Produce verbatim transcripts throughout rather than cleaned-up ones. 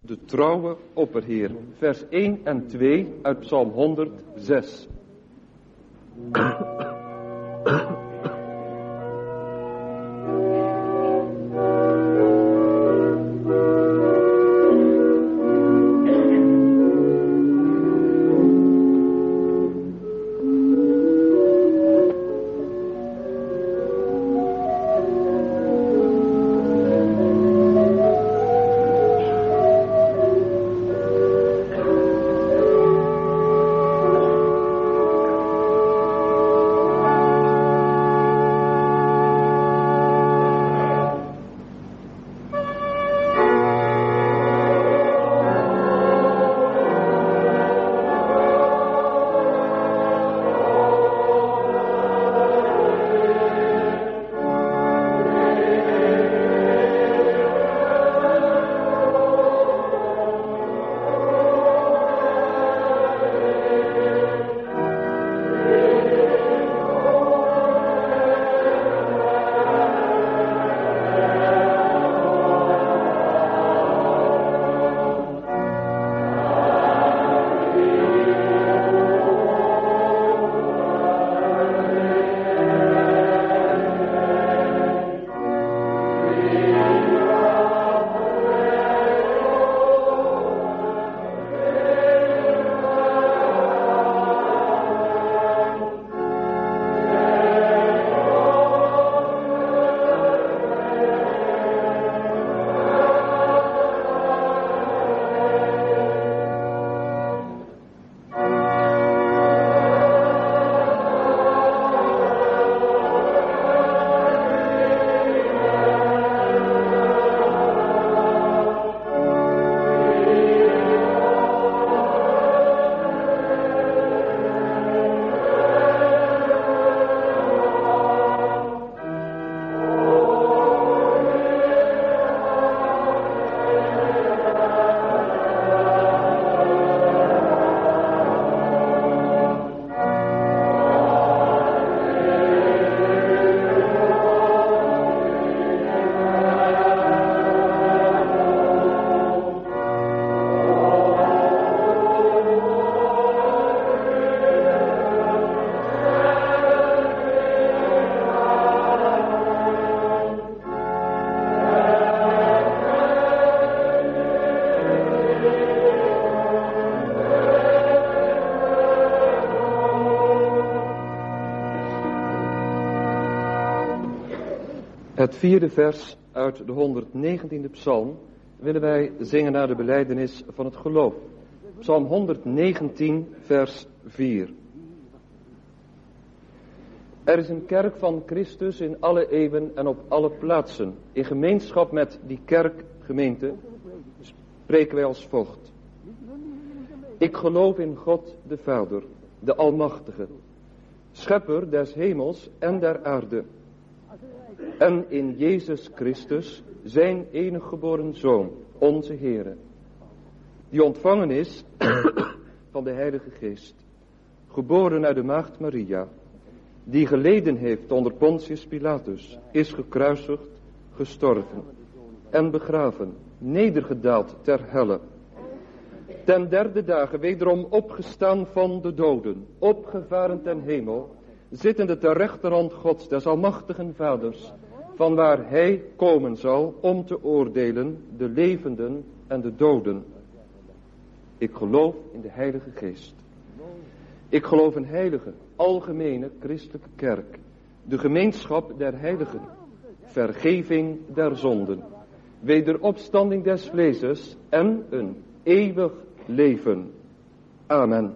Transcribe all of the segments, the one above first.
De trouwe opperheer, vers één en twee uit Psalm honderdzes. Het vierde vers uit de honderdnegentiende psalm willen wij zingen naar de belijdenis van het geloof. Psalm honderdnegentien vers vier. Er is een kerk van Christus in alle eeuwen en op alle plaatsen. In gemeenschap met die kerkgemeente spreken wij als volgt. Ik geloof in God de Vader, de Almachtige, schepper des hemels en der aarde. En in Jezus Christus, zijn enige geboren Zoon, onze Heere, die ontvangen is van de Heilige Geest, geboren uit de maagd Maria, die geleden heeft onder Pontius Pilatus, is gekruisigd, gestorven en begraven, nedergedaald ter helle. Ten derde dagen wederom opgestaan van de doden, opgevaren ten hemel, zittende ter rechterhand Gods, des almachtigen Vaders, van waar hij komen zal om te oordelen de levenden en de doden. Ik geloof in de Heilige Geest. Ik geloof in heilige, algemene christelijke kerk, de gemeenschap der heiligen, vergeving der zonden, wederopstanding des vleeses en een eeuwig leven. Amen.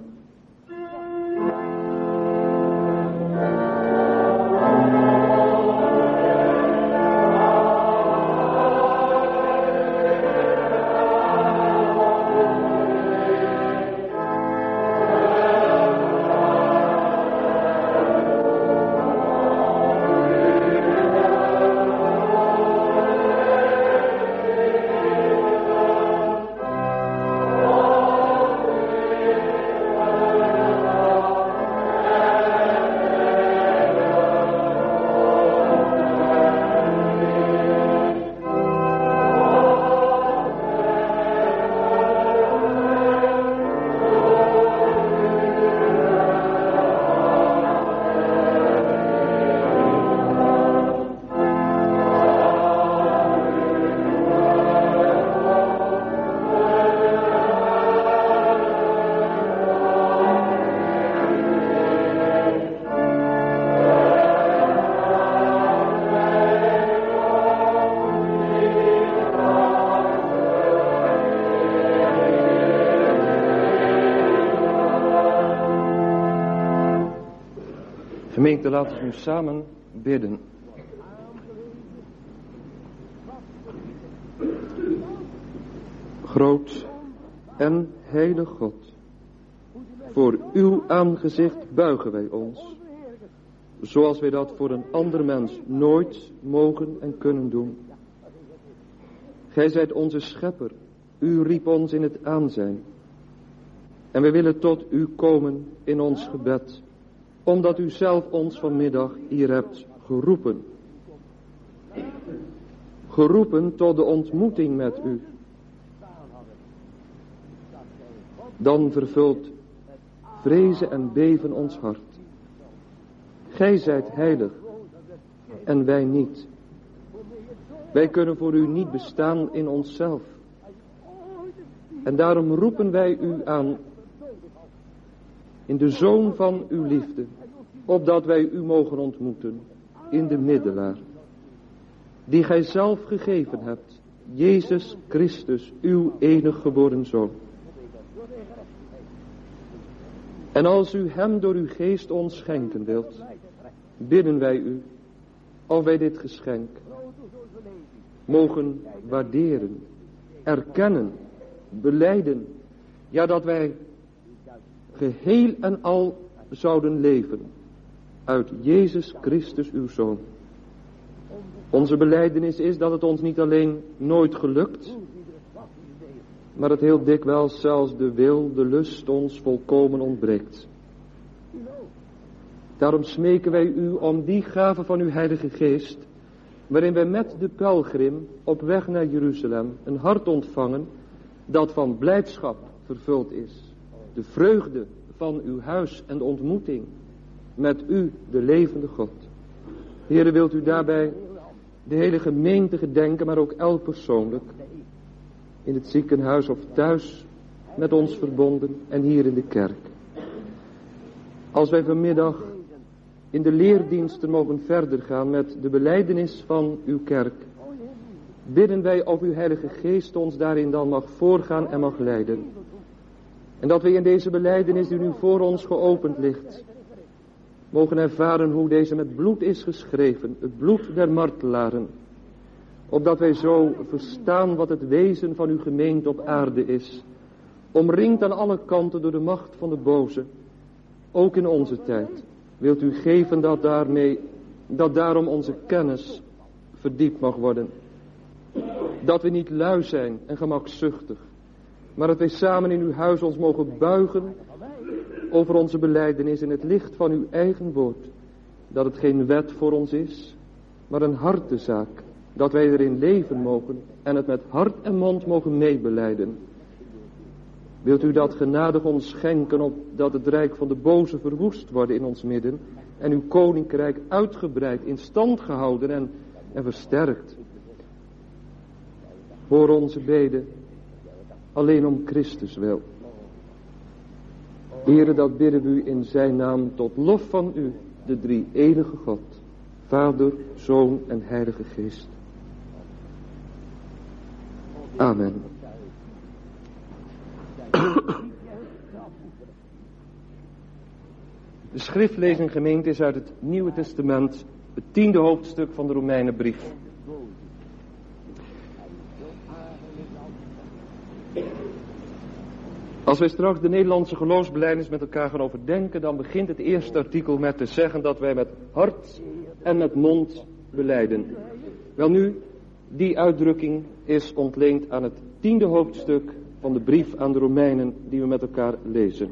Gemeente, laten we nu samen bidden. Groot en heilig God, voor uw aangezicht buigen wij ons, zoals wij dat voor een ander mens nooit mogen en kunnen doen. Gij zijt onze schepper, u riep ons in het aanzijn. En wij willen tot u komen in ons gebed, omdat u zelf ons vanmiddag hier hebt geroepen. Geroepen tot de ontmoeting met u. Dan vervult vrezen en beven ons hart. Gij zijt heilig en wij niet. Wij kunnen voor u niet bestaan in onszelf. En daarom roepen wij u aan in de Zoon van uw liefde, opdat wij u mogen ontmoeten in de middelaar, die gij zelf gegeven hebt, Jezus Christus, uw enig geboren Zoon. En als u hem door uw geest ons schenken wilt, bidden wij u, of wij dit geschenk mogen waarderen, erkennen, belijden, ja, dat wij geheel en al zouden leven uit Jezus Christus uw Zoon. Onze belijdenis is dat het ons niet alleen nooit gelukt, maar het heel dikwijls zelfs de wil, de lust ons volkomen ontbreekt. Daarom smeken wij u om die gave van uw Heilige Geest, waarin wij met de pelgrim op weg naar Jeruzalem een hart ontvangen dat van blijdschap vervuld is. De vreugde van uw huis en de ontmoeting met u, de levende God. Heere, wilt u daarbij de hele gemeente gedenken, maar ook elk persoonlijk, in het ziekenhuis of thuis met ons verbonden en hier in de kerk. Als wij vanmiddag in de leerdiensten mogen verder gaan met de belijdenis van uw kerk, bidden wij of uw Heilige Geest ons daarin dan mag voorgaan en mag leiden. En dat we in deze belijdenis die nu voor ons geopend ligt, mogen ervaren hoe deze met bloed is geschreven, het bloed der martelaren. Opdat wij zo verstaan wat het wezen van uw gemeente op aarde is, omringd aan alle kanten door de macht van de boze, ook in onze tijd. Wilt u geven dat daarmee, dat daarom onze kennis verdiept mag worden. Dat we niet lui zijn en gemakzuchtig, maar dat wij samen in uw huis ons mogen buigen over onze belijdenis in het licht van uw eigen woord. Dat het geen wet voor ons is, maar een hartezaak. Dat wij erin leven mogen en het met hart en mond mogen meebelijden. Wilt u dat genadig ons schenken, opdat het rijk van de boze verwoest worden in ons midden en uw koninkrijk uitgebreid, in stand gehouden en, en versterkt. Hoor onze beden, alleen om Christus wil. Heere, dat bidden we u in zijn naam tot lof van u, de drie enige God, Vader, Zoon en Heilige Geest. Amen. De schriftlezing, gemeente, is uit het Nieuwe Testament, het tiende hoofdstuk van de Romeinenbrief. Als wij straks de Nederlandse geloofsbelijdenis met elkaar gaan overdenken, dan begint het eerste artikel met te zeggen dat wij met hart en met mond belijden. Welnu, die uitdrukking is ontleend aan het tiende hoofdstuk van de brief aan de Romeinen die we met elkaar lezen.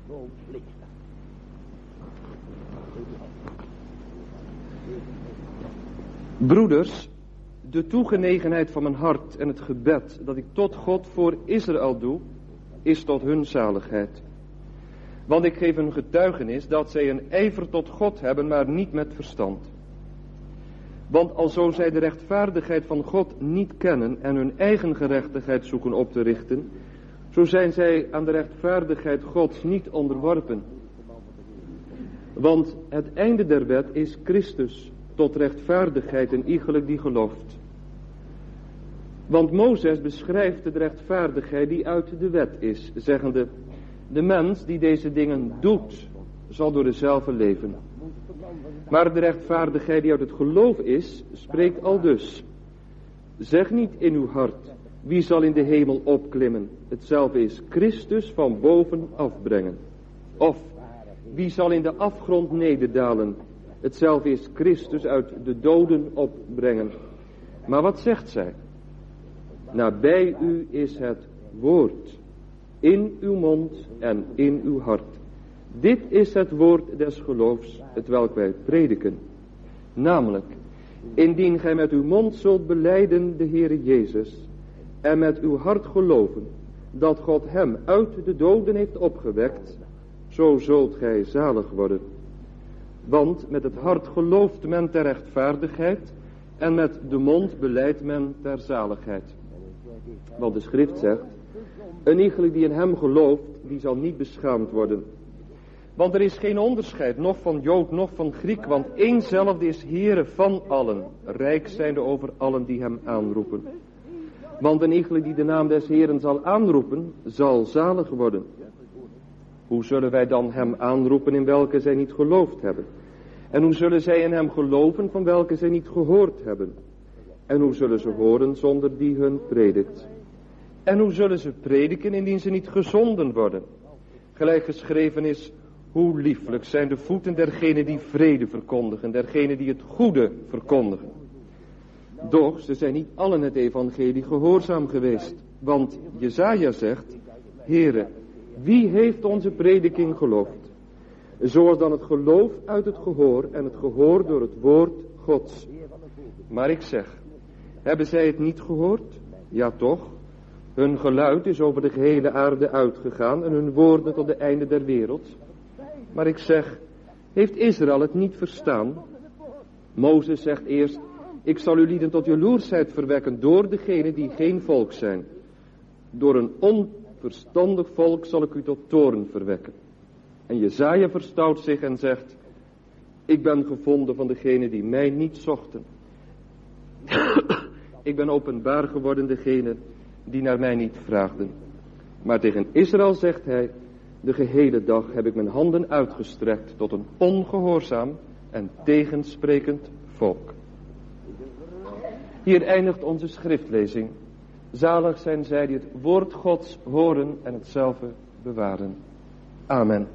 Broeders, de toegenegenheid van mijn hart en het gebed dat ik tot God voor Israël doe, is tot hun zaligheid. Want ik geef een getuigenis dat zij een ijver tot God hebben, maar niet met verstand. Want alzo zij de rechtvaardigheid van God niet kennen en hun eigen gerechtigheid zoeken op te richten, zo zijn zij aan de rechtvaardigheid Gods niet onderworpen. Want het einde der wet is Christus, tot rechtvaardigheid en iegelijk die gelooft. Want Mozes beschrijft de rechtvaardigheid die uit de wet is, zeggende, de mens die deze dingen doet, zal door dezelfde leven. Maar de rechtvaardigheid die uit het geloof is, spreekt aldus. Zeg niet in uw hart, wie zal in de hemel opklimmen? Hetzelfde is Christus van boven afbrengen. Of, wie zal in de afgrond nederdalen? Hetzelfde is Christus uit de doden opbrengen. Maar wat zegt zij? Nabij u is het woord, in uw mond en in uw hart. Dit is het woord des geloofs, hetwelk wij prediken. Namelijk, indien gij met uw mond zult belijden de Heere Jezus, en met uw hart geloven, dat God hem uit de doden heeft opgewekt, zo zult gij zalig worden. Want met het hart gelooft men ter rechtvaardigheid, en met de mond belijdt men ter zaligheid. Want de schrift zegt, een iegelijk die in hem gelooft, die zal niet beschaamd worden. Want er is geen onderscheid, noch van Jood, noch van Griek, want éénzelfde is Heere van allen, rijk zijnde over allen die hem aanroepen. Want een iegelijk die de naam des Heeren zal aanroepen, zal zalig worden. Hoe zullen wij dan hem aanroepen in welke zij niet geloofd hebben? En hoe zullen zij in hem geloven van welke zij niet gehoord hebben? En hoe zullen ze horen zonder die hun predikt? En hoe zullen ze prediken indien ze niet gezonden worden? Gelijk geschreven is, hoe lieflijk zijn de voeten dergenen die vrede verkondigen, dergenen die het goede verkondigen. Doch ze zijn niet allen het evangelie gehoorzaam geweest. Want Jesaja zegt, Heere, wie heeft onze prediking geloofd? Zoals dan het geloof uit het gehoor en het gehoor door het woord Gods. Maar ik zeg, hebben zij het niet gehoord? Ja toch, hun geluid is over de gehele aarde uitgegaan en hun woorden tot de einde der wereld. Maar ik zeg, heeft Israël het niet verstaan? Mozes zegt eerst, ik zal uw lieden tot jaloersheid verwekken door degenen die geen volk zijn. Door een onverstandig volk zal ik u tot toorn verwekken. En Jesaja verstout zich en zegt, ik ben gevonden van degenen die mij niet zochten. Ik ben openbaar geworden degenen die naar mij niet vraagden. Maar tegen Israël zegt hij, de gehele dag heb ik mijn handen uitgestrekt tot een ongehoorzaam en tegensprekend volk. Hier eindigt onze schriftlezing. Zalig zijn zij die het woord Gods horen en hetzelfde bewaren. Amen.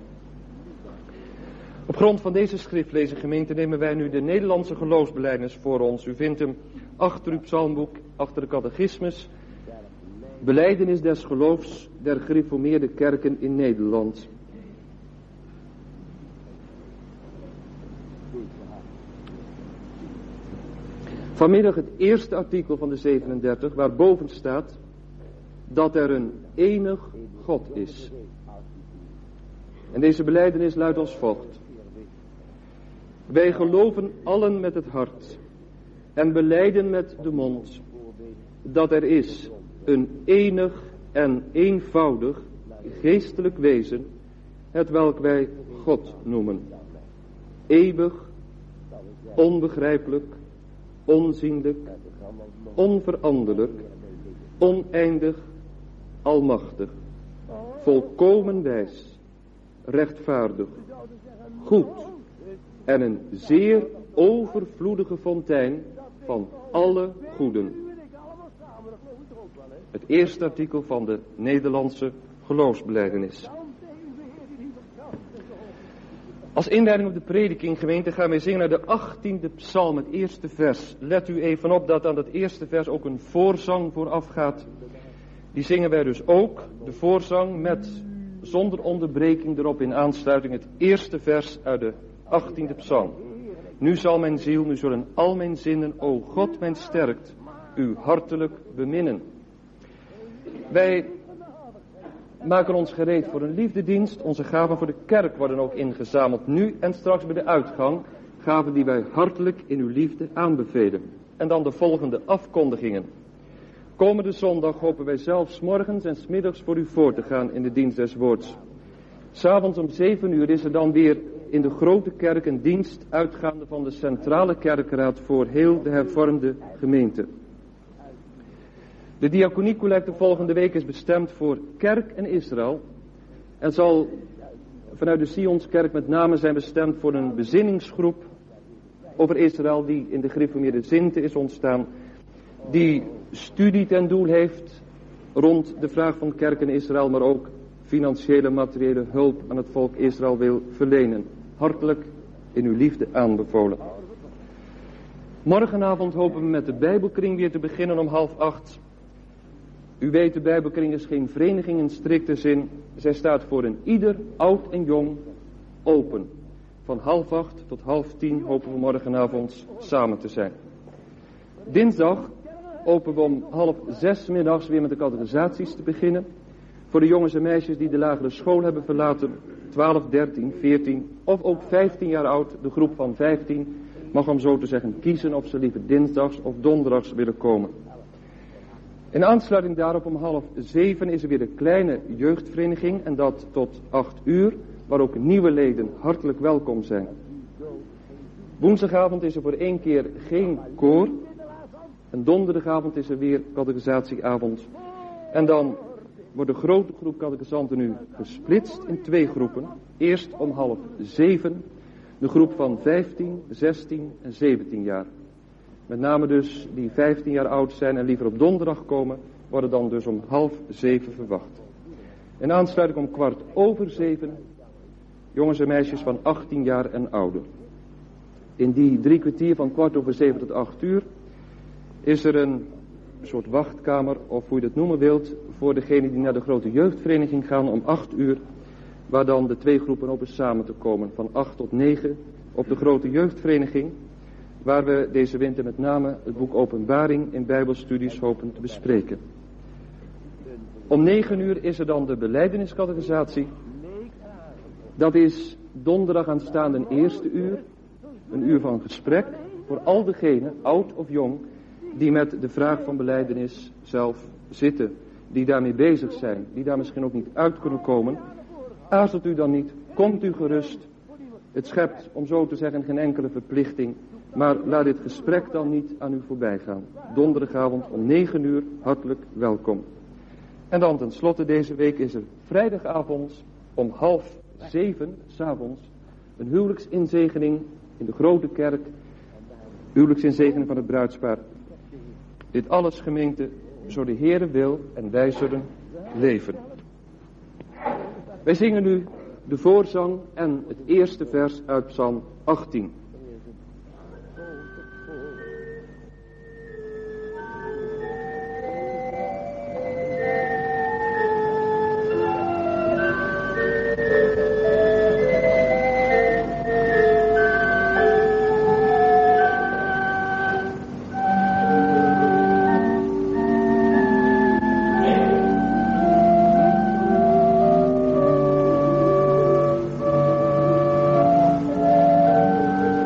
Op grond van deze schriftlezing, gemeente, nemen wij nu de Nederlandse geloofsbelijdenis voor ons. U vindt hem achter uw psalmboek, achter de catechismus. Belijdenis des geloofs der gereformeerde kerken in Nederland. Vanmiddag het eerste artikel van de zevenendertig, waar boven staat dat er een enig God is. En deze belijdenis luidt als volgt. Wij geloven allen met het hart en belijden met de mond dat er is een enig en eenvoudig geestelijk wezen, hetwelk wij God noemen. Eeuwig, onbegrijpelijk, onzienlijk, onveranderlijk, oneindig, almachtig, volkomen wijs, rechtvaardig, goed en een zeer overvloedige fontein van alle goeden. Het eerste artikel van de Nederlandse geloofsbelijdenis. Als inleiding op de prediking, gemeente, gaan wij zingen naar de achttiende psalm, het eerste vers. Let u even op dat aan dat eerste vers ook een voorzang vooraf gaat. Die zingen wij dus ook, de voorzang met, zonder onderbreking erop in aansluiting, het eerste vers uit de achttiende psalm. Nu zal mijn ziel, nu zullen al mijn zinnen, o God mijn sterkt, u hartelijk beminnen. Wij maken ons gereed voor een liefdedienst. Onze gaven voor de kerk worden ook ingezameld nu en straks bij de uitgang. Gaven die wij hartelijk in uw liefde aanbevelen. En dan de volgende afkondigingen. Komende zondag hopen wij zelfs morgens en 's middags voor u voor te gaan in de dienst des woords. 'S Avonds om zeven uur is er dan weer in de grote kerk een dienst uitgaande van de centrale kerkraad voor heel de hervormde gemeente. De diaconiecollecte volgende week is bestemd voor kerk en Israël. En zal vanuit de Sionskerk met name zijn bestemd voor een bezinningsgroep over Israël die in de gereformeerde Zinte is ontstaan. Die studie ten doel heeft rond de vraag van kerk in Israël, maar ook financiële materiële hulp aan het volk Israël wil verlenen. Hartelijk in uw liefde aanbevolen. Morgenavond hopen we met de Bijbelkring weer te beginnen om half acht. U weet, de Bijbelkring is geen vereniging in strikte zin. Zij staat voor een ieder, oud en jong, open. Van half acht tot half tien hopen we morgenavond samen te zijn. Dinsdag openen we om half zes middags weer met de catechisaties te beginnen. Voor de jongens en meisjes die de lagere school hebben verlaten, twaalf, dertien, veertien of ook vijftien jaar oud, de groep van vijftien, mag om zo te zeggen kiezen of ze liever dinsdags of donderdags willen komen. In aansluiting daarop om half zeven is er weer een kleine jeugdvereniging en dat tot acht uur, waar ook nieuwe leden hartelijk welkom zijn. Woensdagavond is er voor één keer geen koor en donderdagavond is er weer catechisatieavond. En dan wordt de grote groep catechisanten nu gesplitst in twee groepen. Eerst om half zeven de groep van vijftien, zestien en zeventien jaar. Met name dus die vijftien jaar oud zijn en liever op donderdag komen, worden dan dus om half zeven verwacht. In aansluiting om kwart over zeven, jongens en meisjes van achttien jaar en ouder. In die drie kwartier van kwart over zeven tot acht uur is er een soort wachtkamer, of hoe je dat noemen wilt, voor degenen die naar de grote jeugdvereniging gaan om acht uur, waar dan de twee groepen op is samen te komen, van acht tot negen op de grote jeugdvereniging, waar we deze winter met name het boek Openbaring in bijbelstudies hopen te bespreken. Om negen uur is er dan de belijdeniscatechisatie. Dat is donderdag aanstaande een eerste uur, een uur van gesprek voor al degenen, oud of jong, die met de vraag van belijdenis zelf zitten, die daarmee bezig zijn, die daar misschien ook niet uit kunnen komen. Aarzelt u dan niet, komt u gerust. Het schept, om zo te zeggen, geen enkele verplichting, maar laat dit gesprek dan niet aan u voorbij gaan. Donderdagavond om negen uur, hartelijk welkom. En dan tenslotte deze week is er vrijdagavond om half zeven, 's avonds, een huwelijksinzegening in de grote kerk. Huwelijksinzegening van het bruidspaar. Dit alles, gemeente, zo de Heere wil en wij zullen leven. Wij zingen nu de voorzang en het eerste vers uit Psalm achttien. Thank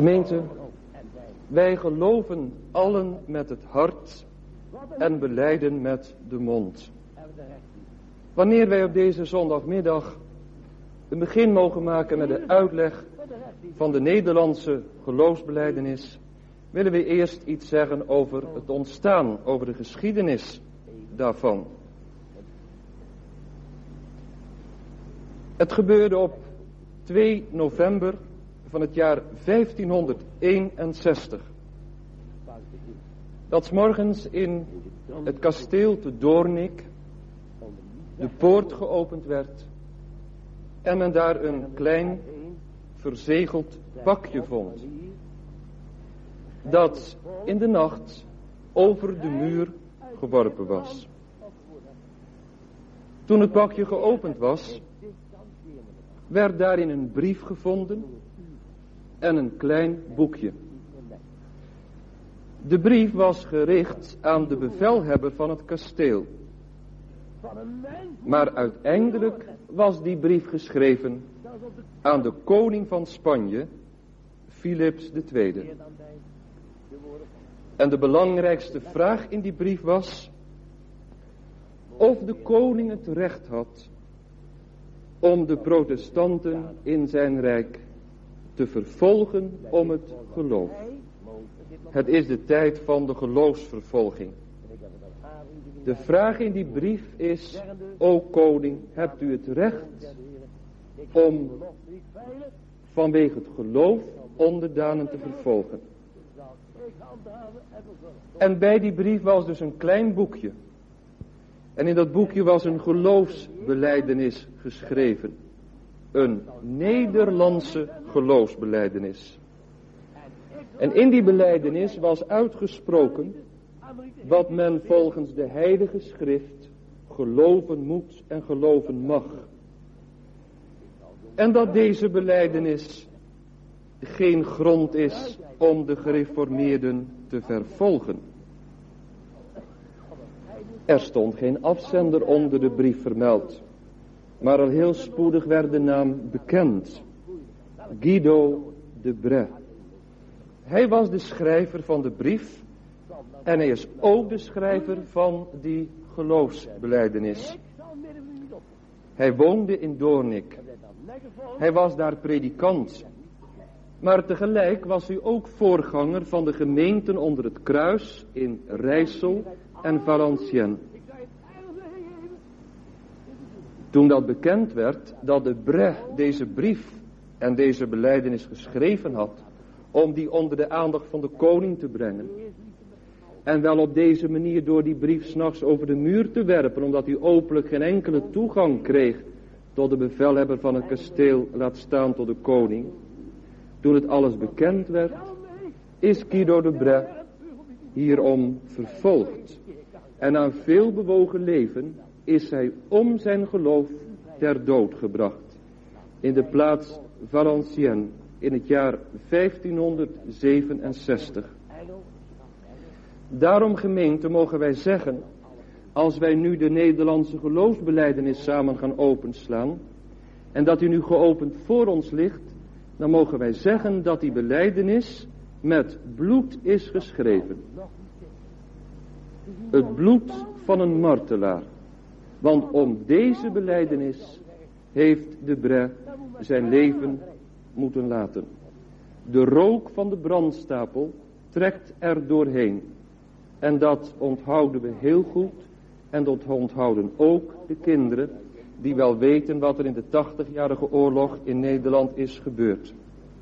Gemeente, wij geloven allen met het hart en belijden met de mond. Wanneer wij op deze zondagmiddag een begin mogen maken met de uitleg van de Nederlandse geloofsbelijdenis, willen we eerst iets zeggen over het ontstaan, over de geschiedenis daarvan. Het gebeurde op twee november van het jaar vijftienhonderdeenenzestig. Dat 's morgens in het kasteel te Doornik de poort geopend werd en men daar een klein verzegeld pakje vond, dat in de nacht over de muur geworpen was. Toen het pakje geopend was, werd daarin een brief gevonden en een klein boekje. De brief was gericht aan de bevelhebber van het kasteel. Maar uiteindelijk was die brief geschreven aan de koning van Spanje, Philips de Tweede. En de belangrijkste vraag in die brief was of de koning het recht had om de protestanten in zijn rijk te vervolgen om het geloof. Het is de tijd van de geloofsvervolging. De vraag in die brief is: o koning, hebt u het recht om vanwege het geloof onderdanen te vervolgen? En bij die brief was dus een klein boekje. En in dat boekje was een geloofsbelijdenis geschreven. Een Nederlandse geloofsbelijdenis. En in die belijdenis was uitgesproken wat men volgens de heilige schrift geloven moet en geloven mag. En dat deze belijdenis geen grond is om de gereformeerden te vervolgen. Er stond geen afzender onder de brief vermeld, maar al heel spoedig werd de naam bekend. Guido de Brès. Hij was de schrijver van de brief en hij is ook de schrijver van die geloofsbelijdenis. Hij woonde in Doornik. Hij was daar predikant. Maar tegelijk was hij ook voorganger van de gemeenten onder het kruis in Rijssel en Valenciennes. Toen dat bekend werd dat de Brès deze brief en deze belijdenis geschreven had om die onder de aandacht van de koning te brengen, en wel op deze manier door die brief 's nachts over de muur te werpen, omdat hij openlijk geen enkele toegang kreeg tot de bevelhebber van het kasteel, laat staan tot de koning. Toen het alles bekend werd, is Guido de Brès hierom vervolgd. En na een veel bewogen leven is hij om zijn geloof ter dood gebracht. In de plaats Valenciennes in het jaar vijftienhonderdzevenenzestig. Daarom, gemeente, mogen wij zeggen, als wij nu de Nederlandse geloofsbelijdenis samen gaan openslaan, en dat die nu geopend voor ons ligt, dan mogen wij zeggen dat die belijdenis met bloed is geschreven. Het bloed van een martelaar. Want om deze belijdenis heeft de Brès zijn leven moeten laten. De rook van de brandstapel trekt er doorheen. En dat onthouden we heel goed. En dat onthouden ook de kinderen die wel weten wat er in de tachtigjarige oorlog in Nederland is gebeurd.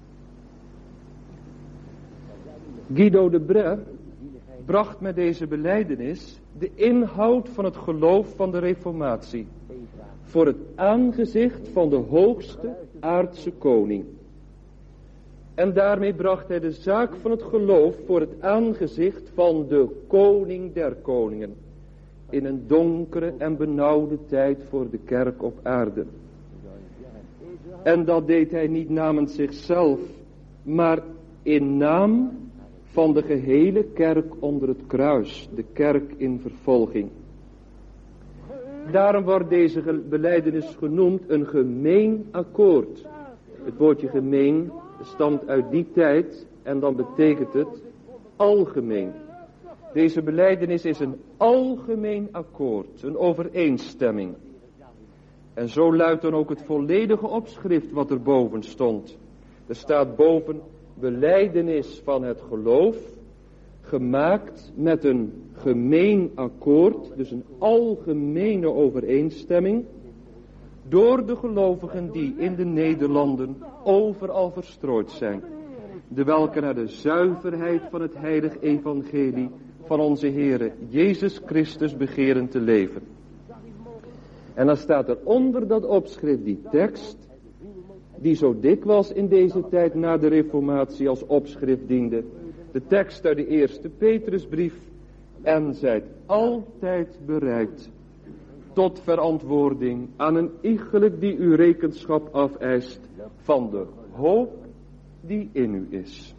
Guido de Brès bracht met deze belijdenis de inhoud van het geloof van de reformatie voor het aangezicht van de hoogste aardse koning. En daarmee bracht hij de zaak van het geloof voor het aangezicht van de koning der koningen. In een donkere en benauwde tijd voor de kerk op aarde. En dat deed hij niet namens zichzelf, maar in naam van de gehele kerk onder het kruis, de kerk in vervolging. Daarom wordt deze belijdenis genoemd een gemeen akkoord. Het woordje gemeen stamt uit die tijd En dan betekent het algemeen. Deze belijdenis is een algemeen akkoord, een overeenstemming. En zo luidt dan ook het volledige opschrift wat er boven stond. Er staat boven belijdenis van het geloof, gemaakt met een gemeen akkoord, dus een algemene overeenstemming, door de gelovigen die in de Nederlanden overal verstrooid zijn, de welke naar de zuiverheid van het heilig evangelie van onze Heere Jezus Christus begeren te leven. En dan staat er onder dat opschrift die tekst, die zo dikwijls in deze tijd na de reformatie als opschrift diende. De tekst uit de eerste Petrusbrief. En zijt altijd bereid tot verantwoording aan een iegelijk die u rekenschap afeist van de hoop die in u is.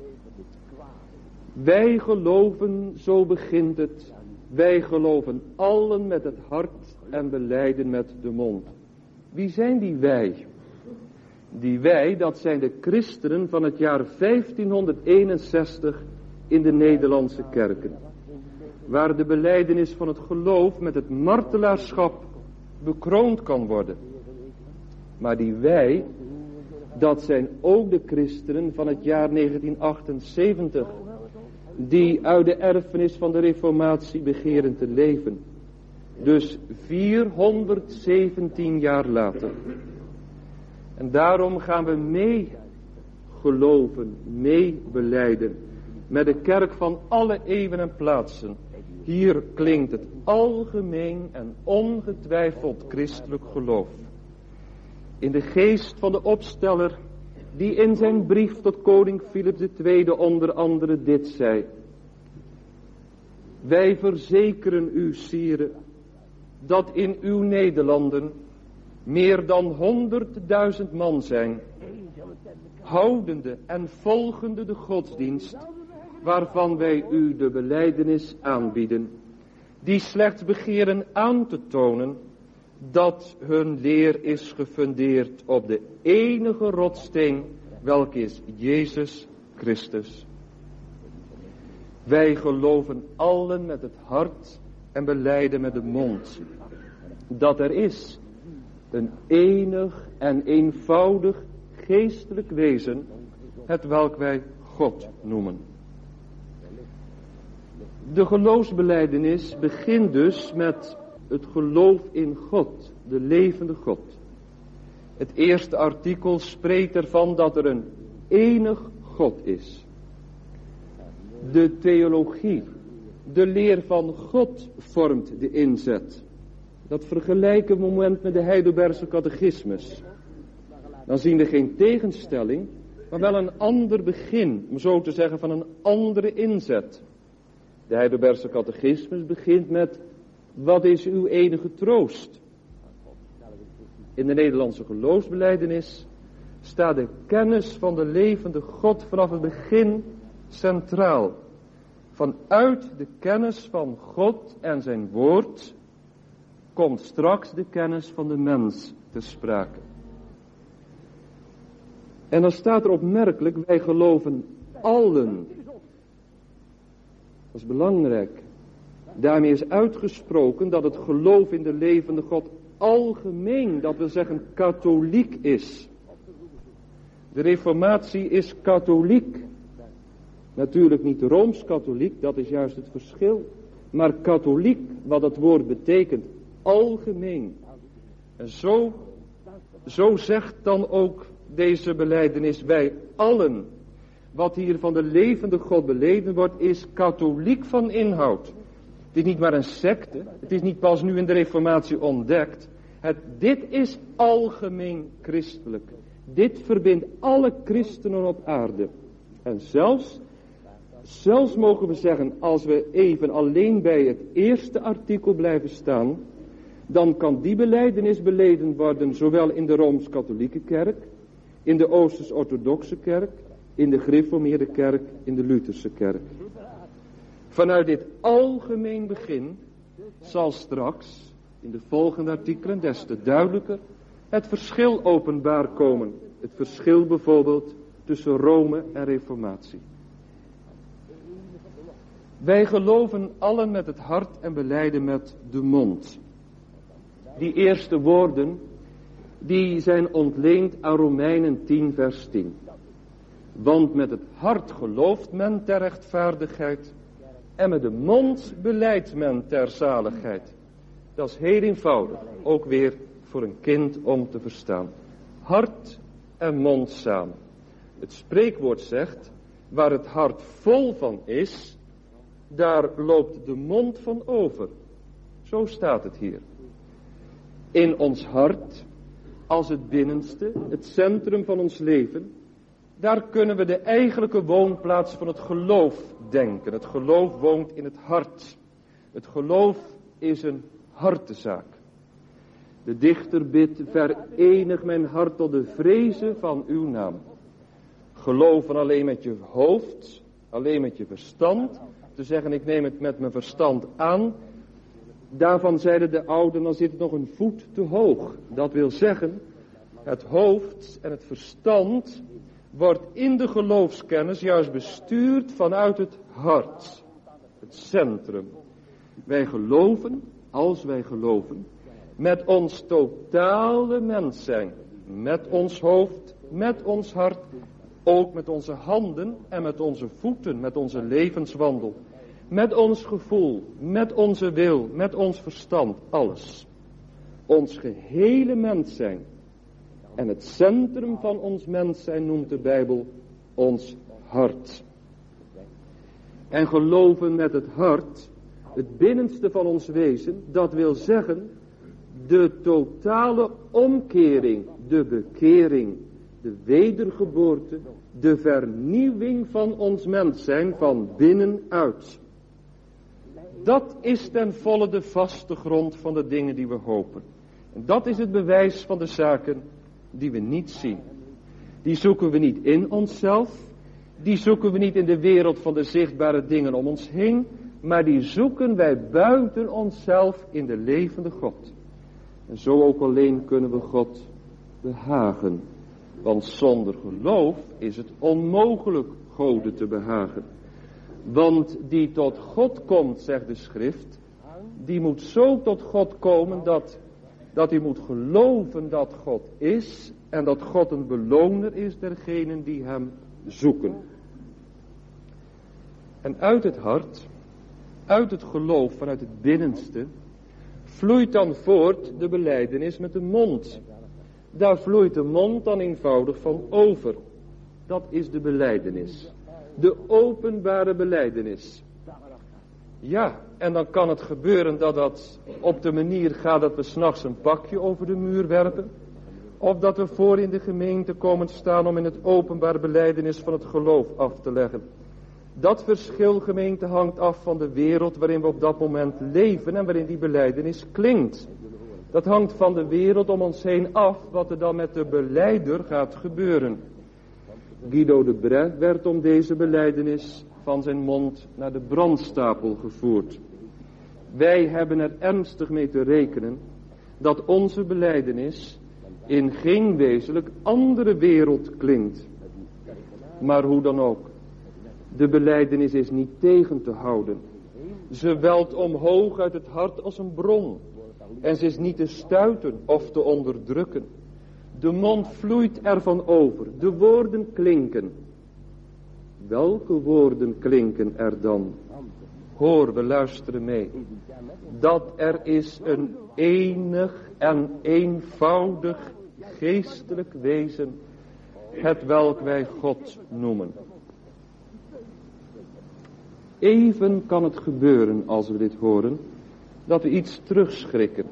Wij geloven, zo begint het, wij geloven allen met het hart en belijden met de mond. Wie zijn die wij? Die wij, dat zijn de christenen van het jaar vijftienhonderdeenenzestig in de Nederlandse kerken. Waar de belijdenis van het geloof met het martelaarschap bekroond kan worden. Maar die wij, dat zijn ook de christenen van het jaar negentien achtenzeventig. Die uit de erfenis van de reformatie begeren te leven. Dus vierhonderdzeventien jaar later. En daarom gaan we mee geloven, mee belijden. Met de kerk van alle eeuwen en plaatsen. Hier klinkt het algemeen en ongetwijfeld christelijk geloof. In de geest van de opsteller, die in zijn brief tot koning Philips de Tweede onder andere dit zei. Wij verzekeren u, sire, dat in uw Nederlanden meer dan honderdduizend man zijn, houdende en volgende de godsdienst, waarvan wij u de belijdenis aanbieden, die slechts begeren aan te tonen dat hun leer is gefundeerd op de enige rotssteen, welke is Jezus Christus. Wij geloven allen met het hart en belijden met de mond, dat er is een enig en eenvoudig geestelijk wezen, het welk wij God noemen. De geloofsbelijdenis begint dus met het geloof in God, de levende God. Het eerste artikel spreekt ervan dat er een enig God is. De theologie, de leer van God vormt de inzet. Dat vergelijken we moment met de Heidelbergse catechismus. Dan zien we geen tegenstelling, maar wel een ander begin, om zo te zeggen, van een andere inzet. De Heidelbergse catechismus begint met: wat is uw enige troost? In de Nederlandse geloofsbelijdenis staat de kennis van de levende God vanaf het begin centraal. Vanuit de kennis van God en zijn woord komt straks de kennis van de mens te sprake. En dan staat er opmerkelijk: wij geloven allen. Dat is belangrijk. Daarmee is uitgesproken dat het geloof in de levende God algemeen, dat wil zeggen katholiek is. De reformatie is katholiek. Natuurlijk niet rooms-katholiek, dat is juist het verschil. Maar katholiek, wat het woord betekent, algemeen. En zo, zo zegt dan ook deze belijdenis: wij allen. Wat hier van de levende God beleden wordt, is katholiek van inhoud. Het is niet maar een secte, het is niet pas nu in de reformatie ontdekt. Het, dit is algemeen christelijk. Dit verbindt alle christenen op aarde. En zelfs, zelfs mogen we zeggen, als we even alleen bij het eerste artikel blijven staan, dan kan die belijdenis beleden worden zowel in de Rooms-Katholieke kerk, in de Oosters-Orthodoxe kerk, in de Gereformeerde kerk, in de Lutherse kerk. Vanuit dit algemeen begin zal straks, in de volgende artikelen des te duidelijker, het verschil openbaar komen. Het verschil bijvoorbeeld tussen Rome en Reformatie. Wij geloven allen met het hart en belijden met de mond. Die eerste woorden, die zijn ontleend aan Romeinen tien vers tien. Want met het hart gelooft men ter rechtvaardigheid en met de mond belijdt men ter zaligheid. Dat is heel eenvoudig, ook weer voor een kind om te verstaan. Hart en mond samen. Het spreekwoord zegt, waar het hart vol van is, daar loopt de mond van over. Zo staat het hier. In ons hart, als het binnenste, het centrum van ons leven, daar kunnen we de eigenlijke woonplaats van het geloof denken. Het geloof woont in het hart. Het geloof is een hartezaak. De dichter bidt, verenig mijn hart tot de vrezen van uw naam. Geloven alleen met je hoofd, alleen met je verstand. Te zeggen, ik neem het met mijn verstand aan. Daarvan zeiden de ouden, dan zit het nog een voet te hoog. Dat wil zeggen, het hoofd en het verstand wordt in de geloofskennis juist bestuurd vanuit het hart. Het centrum. Wij geloven, als wij geloven, met ons totale mens zijn. Met ons hoofd, met ons hart, ook met onze handen en met onze voeten, met onze levenswandel. Met ons gevoel, met onze wil, met ons verstand, alles. Ons gehele mens zijn. En het centrum van ons mens zijn noemt de Bijbel ons hart. En geloven met het hart, het binnenste van ons wezen, dat wil zeggen de totale omkering, de bekering, de wedergeboorte, de vernieuwing van ons mens zijn van binnenuit. Dat is ten volle de vaste grond van de dingen die we hopen. En dat is het bewijs van de zaken die we niet zien. Die zoeken we niet in onszelf. Die zoeken we niet in de wereld van de zichtbare dingen om ons heen. Maar die zoeken wij buiten onszelf in de levende God. En zo ook alleen kunnen we God behagen. Want zonder geloof is het onmogelijk Gode te behagen. Want die tot God komt, zegt de schrift, die moet zo tot God komen dat, dat hij moet geloven dat God is en dat God een beloner is dergenen die hem zoeken. En uit het hart, uit het geloof, vanuit het binnenste, vloeit dan voort de belijdenis met de mond. Daar vloeit de mond dan eenvoudig van over. Dat is de belijdenis. De openbare belijdenis. Ja, en dan kan het gebeuren dat dat op de manier gaat dat we 's nachts een pakje over de muur werpen. Of dat we voor in de gemeente komen staan om in het openbare belijdenis van het geloof af te leggen. Dat verschil, gemeente, hangt af van de wereld waarin we op dat moment leven en waarin die belijdenis klinkt. Dat hangt van de wereld om ons heen af wat er dan met de belijder gaat gebeuren. Guido de Bray werd om deze belijdenis van zijn mond naar de brandstapel gevoerd. Wij hebben er ernstig mee te rekenen dat onze belijdenis in geen wezenlijk andere wereld klinkt. Maar hoe dan ook, de belijdenis is niet tegen te houden. Ze welt omhoog uit het hart als een bron. En ze is niet te stuiten of te onderdrukken. De mond vloeit ervan over. De woorden klinken. Welke woorden klinken er dan? Hoor, we luisteren mee. Dat er is een enig en eenvoudig geestelijk wezen, het welk wij God noemen. Even kan het gebeuren als we dit horen, dat we iets terugschrikken.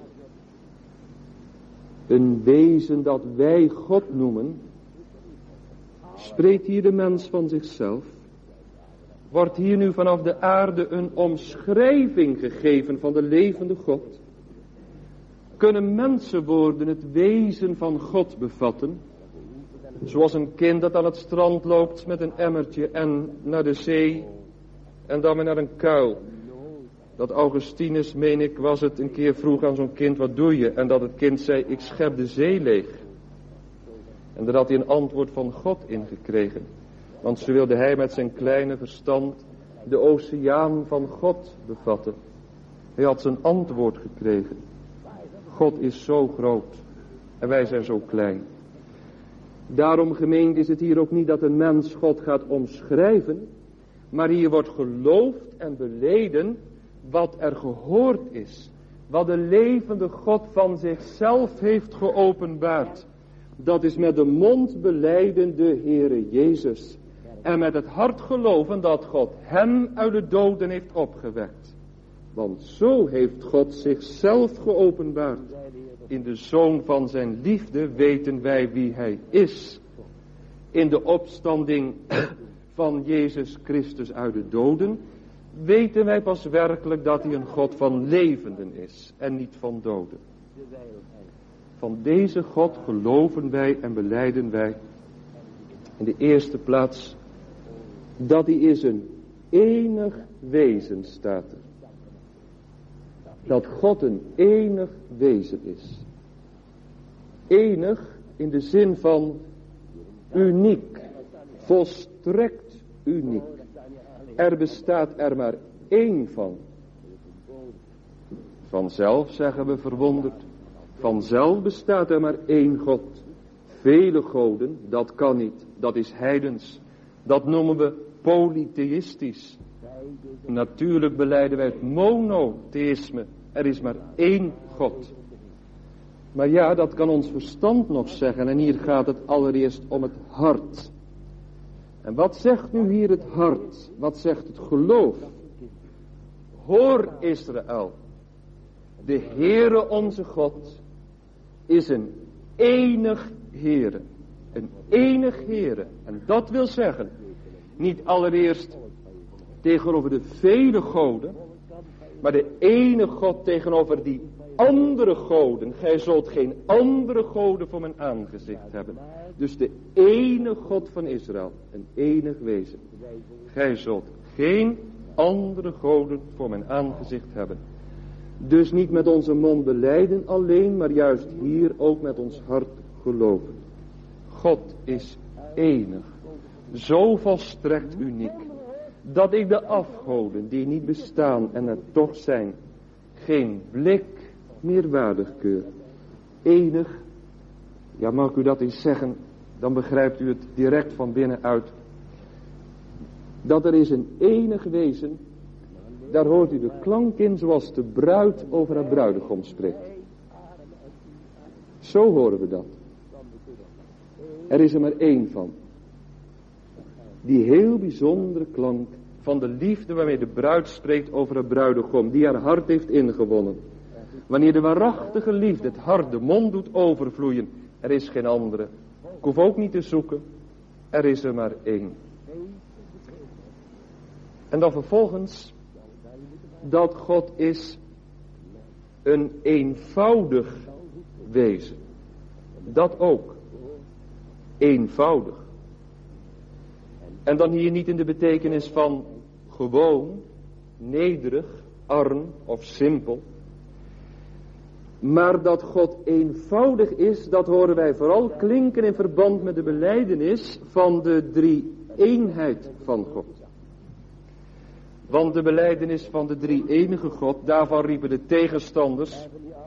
Een wezen dat wij God noemen, spreekt hier de mens van zichzelf? Wordt hier nu vanaf de aarde een omschrijving gegeven van de levende God? Kunnen mensenwoorden het wezen van God bevatten? Zoals een kind dat aan het strand loopt met een emmertje en naar de zee en dan weer naar een kuil. Dat Augustinus, meen ik, was het, een keer vroeg aan zo'n kind, wat doe je? En dat het kind zei, ik schep de zee leeg. En daar had hij een antwoord van God in gekregen. Want zo wilde hij met zijn kleine verstand de oceaan van God bevatten. Hij had zijn antwoord gekregen. God is zo groot en wij zijn zo klein. Daarom, gemeente, is het hier ook niet dat een mens God gaat omschrijven, maar hier wordt geloofd en beleden wat er gehoord is. Wat de levende God van zichzelf heeft geopenbaard. Dat is met de mond belijden de Heere Jezus. En met het hart geloven dat God hem uit de doden heeft opgewekt. Want zo heeft God zichzelf geopenbaard. In de Zoon van zijn liefde weten wij wie hij is. In de opstanding van Jezus Christus uit de doden weten wij pas werkelijk dat hij een God van levenden is en niet van doden. Van deze God geloven wij en belijden wij in de eerste plaats dat hij is een enig wezen, staat er. Dat God een enig wezen is. Enig in de zin van uniek, volstrekt uniek. Er bestaat er maar één van. Vanzelf zeggen we verwonderd. Vanzelf bestaat er maar één God. Vele goden, dat kan niet. Dat is heidens. Dat noemen we polytheïstisch. Natuurlijk belijden wij het monotheïsme. Er is maar één God. Maar ja, dat kan ons verstand nog zeggen. En hier gaat het allereerst om het hart. En wat zegt nu hier het hart? Wat zegt het geloof? Hoor Israël. De Heere onze God is een enig Heere. Een enig Heere. En dat wil zeggen, niet allereerst tegenover de vele goden, maar de ene God tegenover die andere goden. Gij zult geen andere goden voor mijn aangezicht hebben. Dus de ene God van Israël, een enig wezen. Gij zult geen andere goden voor mijn aangezicht hebben. Dus niet met onze mond belijden alleen, maar juist hier ook met ons hart geloven. God is enig, zo volstrekt uniek, dat ik de afgoden die niet bestaan en er toch zijn, geen blik meer waardig keur. Enig, ja, mag ik u dat eens zeggen, dan begrijpt u het direct van binnenuit. Dat er is een enig wezen, daar hoort u de klank in zoals de bruid over haar bruidegom spreekt. Zo horen we dat. Er is er maar één van. Die heel bijzondere klank van de liefde waarmee de bruid spreekt over haar bruidegom, die haar hart heeft ingewonnen. Wanneer de waarachtige liefde het hart de mond doet overvloeien, er is geen andere. Ik hoef ook niet te zoeken, er is er maar één. En dan vervolgens, dat God is een eenvoudig wezen. Dat ook. Eenvoudig. En dan hier niet in de betekenis van gewoon, nederig, arm of simpel. Maar dat God eenvoudig is, dat horen wij vooral klinken in verband met de belijdenis van de drie-eenheid van God. Want de belijdenis van de drie-enige God, daarvan riepen de tegenstanders.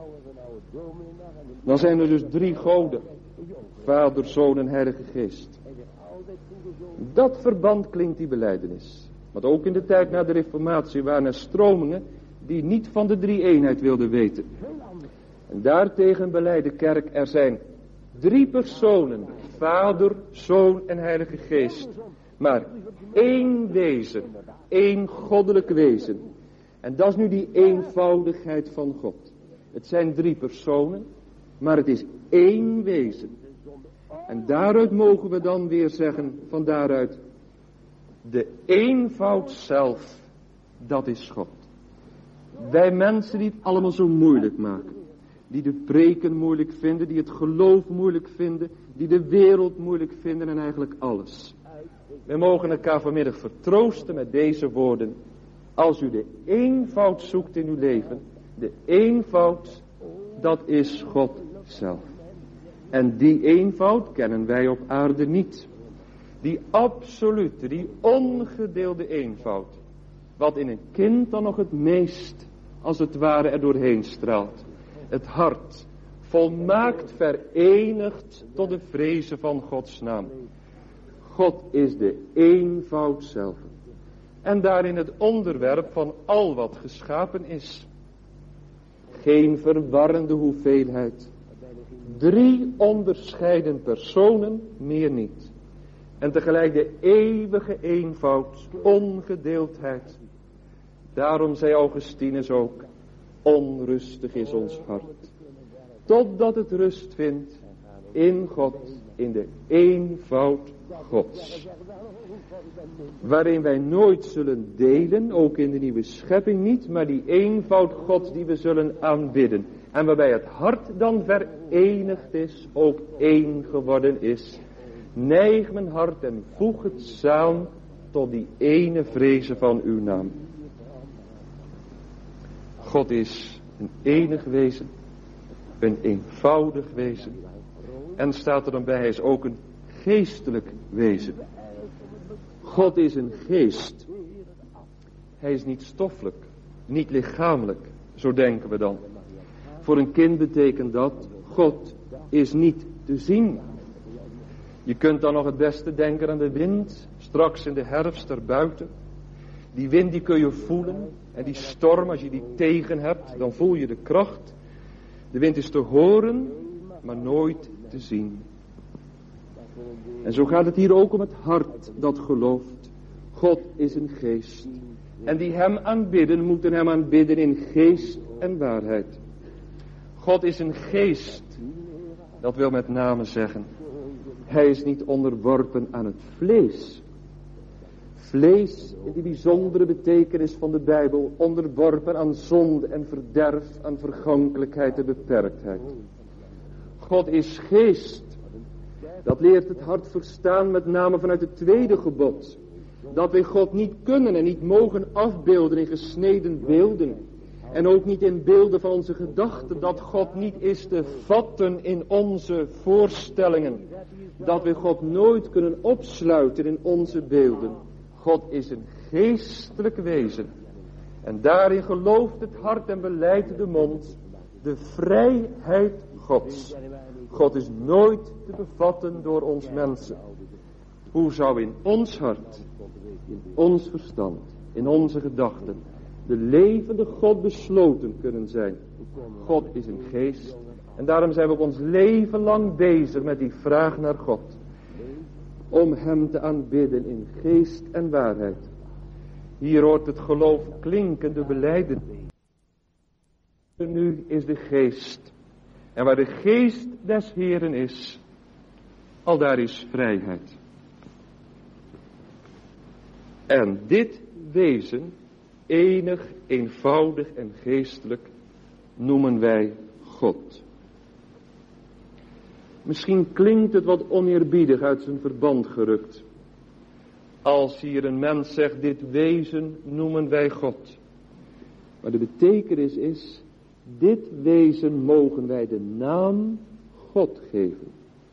Dan zijn er dus drie goden. Vader, Zoon en Heilige Geest. Dat verband klinkt die belijdenis. Want ook in de tijd na de Reformatie waren er stromingen die niet van de drie-eenheid wilden weten. En daartegen beleidt de kerk, er zijn drie personen. Vader, Zoon en Heilige Geest. Maar één wezen. Één goddelijk wezen. En dat is nu die eenvoudigheid van God. Het zijn drie personen, maar het is één wezen. En daaruit mogen we dan weer zeggen, van daaruit, de eenvoud zelf, dat is God. Wij mensen die het allemaal zo moeilijk maken. Die de preken moeilijk vinden, die het geloof moeilijk vinden, die de wereld moeilijk vinden en eigenlijk alles. We mogen elkaar vanmiddag vertroosten met deze woorden. Als u de eenvoud zoekt in uw leven, de eenvoud, dat is God zelf. En die eenvoud kennen wij op aarde niet. Die absolute, die ongedeelde eenvoud. Wat in een kind dan nog het meest, als het ware, er doorheen straalt. Het hart, volmaakt verenigd tot de vrezen van Gods naam. God is de eenvoud zelf. En daarin het onderwerp van al wat geschapen is. Geen verwarrende hoeveelheid. Drie onderscheiden personen, meer niet. En tegelijk de eeuwige eenvoud, ongedeeldheid. Daarom zei Augustinus ook, onrustig is ons hart. Totdat het rust vindt in God, in de eenvoud Gods. Waarin wij nooit zullen delen, ook in de nieuwe schepping niet, maar die eenvoud Gods die we zullen aanbidden. En waarbij het hart dan verenigd is, ook één geworden is. Neig mijn hart en voeg het samen tot die ene vrezen van uw naam. God is een enig wezen, een eenvoudig wezen. En staat er dan bij, hij is ook een geestelijk wezen. God is een geest. Hij is niet stoffelijk, niet lichamelijk, zo denken we dan. Voor een kind betekent dat, God is niet te zien. Je kunt dan nog het beste denken aan de wind, straks in de herfst erbuiten. Die wind die kun je voelen, en die storm, als je die tegen hebt, dan voel je de kracht. De wind is te horen, maar nooit te zien. En zo gaat het hier ook om het hart dat gelooft. God is een geest. En die hem aanbidden, moeten hem aanbidden in geest en waarheid. God is een geest. Dat wil met name zeggen, hij is niet onderworpen aan het vlees. Vlees, in die bijzondere betekenis van de Bijbel, onderworpen aan zonde en verderf, aan vergankelijkheid en beperktheid. God is geest. Dat leert het hart verstaan met name vanuit het tweede gebod. Dat wij God niet kunnen en niet mogen afbeelden in gesneden beelden. En ook niet in beelden van onze gedachten. Dat God niet is te vatten in onze voorstellingen. Dat we God nooit kunnen opsluiten in onze beelden. God is een geestelijk wezen. En daarin gelooft het hart en beleidt de mond de vrijheid Gods. God is nooit te bevatten door ons mensen. Hoe zou in ons hart, in ons verstand, in onze gedachten, de levende God besloten kunnen zijn? God is een geest. En daarom zijn we ook ons leven lang bezig met die vraag naar God. Om hem te aanbidden in geest en waarheid. Hier hoort het geloof klinkende belijden. Nu is de geest. En waar de geest des Heeren is, al daar is vrijheid. En dit wezen, enig, eenvoudig en geestelijk, noemen wij God. Misschien klinkt het wat oneerbiedig uit zijn verband gerukt. Als hier een mens zegt, dit wezen noemen wij God. Maar de betekenis is, dit wezen mogen wij de naam God geven.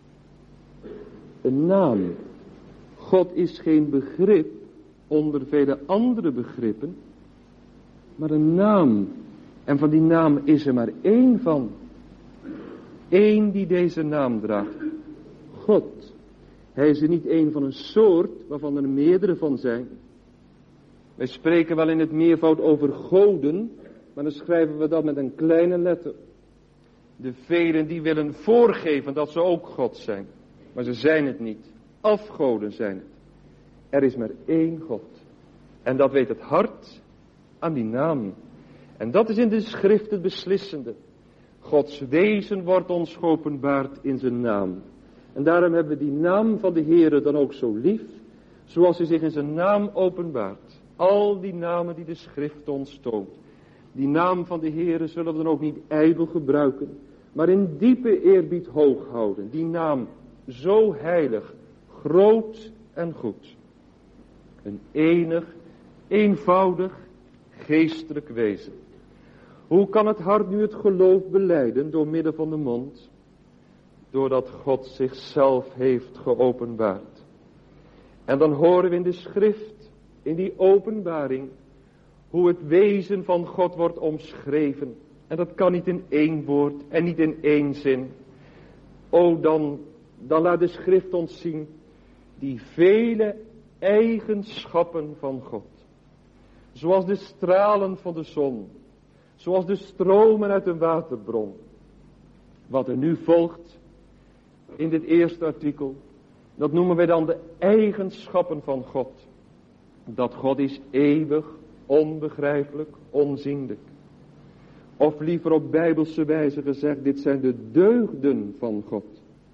Een naam. God is geen begrip onder vele andere begrippen, maar een naam. En van die naam is er maar één van. Eén die deze naam draagt. God. Hij is er niet één van een soort waarvan er meerdere van zijn. Wij spreken wel in het meervoud over goden, maar dan schrijven we dat met een kleine letter. De velen die willen voorgeven dat ze ook God zijn. Maar ze zijn het niet. Afgoden zijn het. Er is maar één God. En dat weet het hart aan die naam. En dat is in de schrift het beslissende. Gods wezen wordt ons geopenbaard in zijn naam. En daarom hebben we die naam van de Heere dan ook zo lief, zoals hij zich in zijn naam openbaart. Al die namen die de schrift ons toont. Die naam van de Heere zullen we dan ook niet ijdel gebruiken, maar in diepe eerbied hoog houden. Die naam zo heilig, groot en goed. Een enig, eenvoudig, geestelijk wezen. Hoe kan het hart nu het geloof belijden door middel van de mond? doordat God zichzelf heeft geopenbaard. En dan horen we in de schrift, in die openbaring, hoe het wezen van God wordt omschreven. En dat kan niet in één woord en niet in één zin. O, dan, dan laat de schrift ons zien die vele eigenschappen van God. Zoals de stralen van de zon. Zoals de stromen uit een waterbron. Wat er nu volgt in dit eerste artikel, dat noemen wij dan de eigenschappen van God. Dat God is eeuwig, onbegrijpelijk, onzienlijk. Of liever op bijbelse wijze gezegd, dit zijn de deugden van God.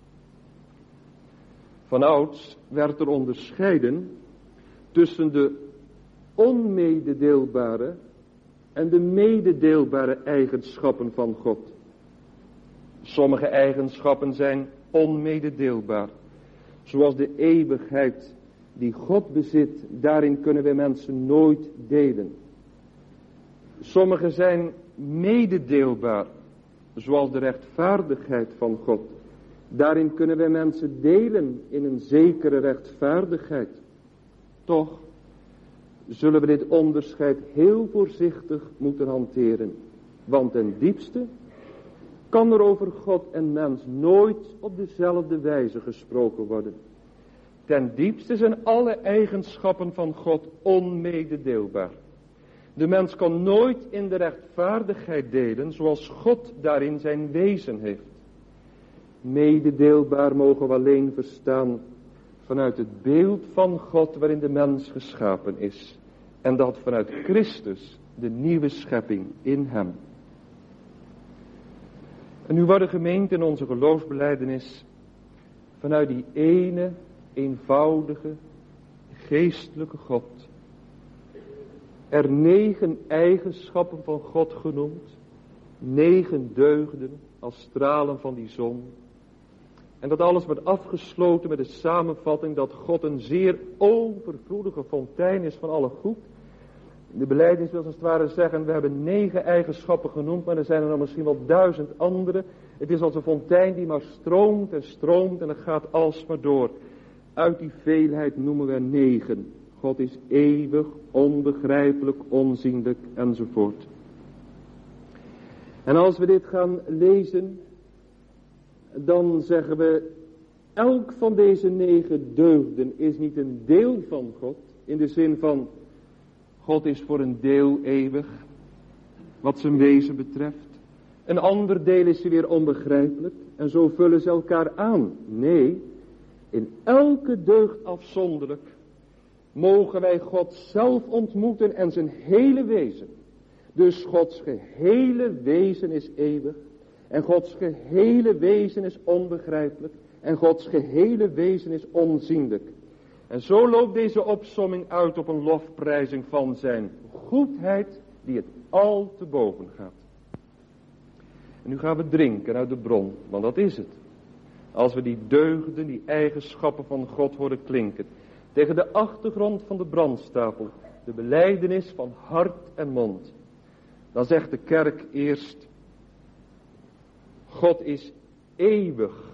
Vanouds werd er onderscheiden tussen de onmededeelbare en de mededeelbare eigenschappen van God. Sommige eigenschappen zijn onmededeelbaar. Zoals de eeuwigheid die God bezit, daarin kunnen wij mensen nooit delen. Sommige zijn mededeelbaar, zoals de rechtvaardigheid van God. Daarin kunnen wij mensen delen in een zekere rechtvaardigheid. Toch zullen we dit onderscheid heel voorzichtig moeten hanteren. Want ten diepste kan er over God en mens nooit op dezelfde wijze gesproken worden. Ten diepste zijn alle eigenschappen van God onmededeelbaar. De mens kan nooit in de rechtvaardigheid delen zoals God daarin zijn wezen heeft. Mededeelbaar mogen we alleen verstaan vanuit het beeld van God waarin de mens geschapen is. En dat vanuit Christus, de nieuwe schepping in hem. En nu wordt de gemeente in onze geloofsbelijdenis vanuit die ene, eenvoudige, geestelijke God er negen eigenschappen van God genoemd. Negen deugden als stralen van die zon. En dat alles wordt afgesloten met de samenvatting dat God een zeer overvloedige fontein is van alle goed. De belijdenis wil als het ware zeggen, we hebben negen eigenschappen genoemd, maar er zijn er nog misschien wel duizend andere. Het is als een fontein die maar stroomt en stroomt en het gaat alsmaar door. Uit die veelheid noemen we negen. God is eeuwig, onbegrijpelijk, onzienlijk enzovoort. En als we dit gaan lezen, dan zeggen we, elk van deze negen deugden is niet een deel van God, in de zin van, God is voor een deel eeuwig, wat zijn wezen betreft. Een ander deel is weer onbegrijpelijk, en zo vullen ze elkaar aan. Nee, in elke deugd afzonderlijk mogen wij God zelf ontmoeten en zijn hele wezen. Dus Gods gehele wezen is eeuwig. En Gods gehele wezen is onbegrijpelijk. En Gods gehele wezen is onzienlijk. En zo loopt deze opsomming uit op een lofprijzing van zijn goedheid die het al te boven gaat. En nu gaan we drinken uit de bron, want dat is het. Als we die deugden, die eigenschappen van God horen klinken. Tegen de achtergrond van de brandstapel. De belijdenis van hart en mond. Dan zegt de kerk eerst. God is eeuwig.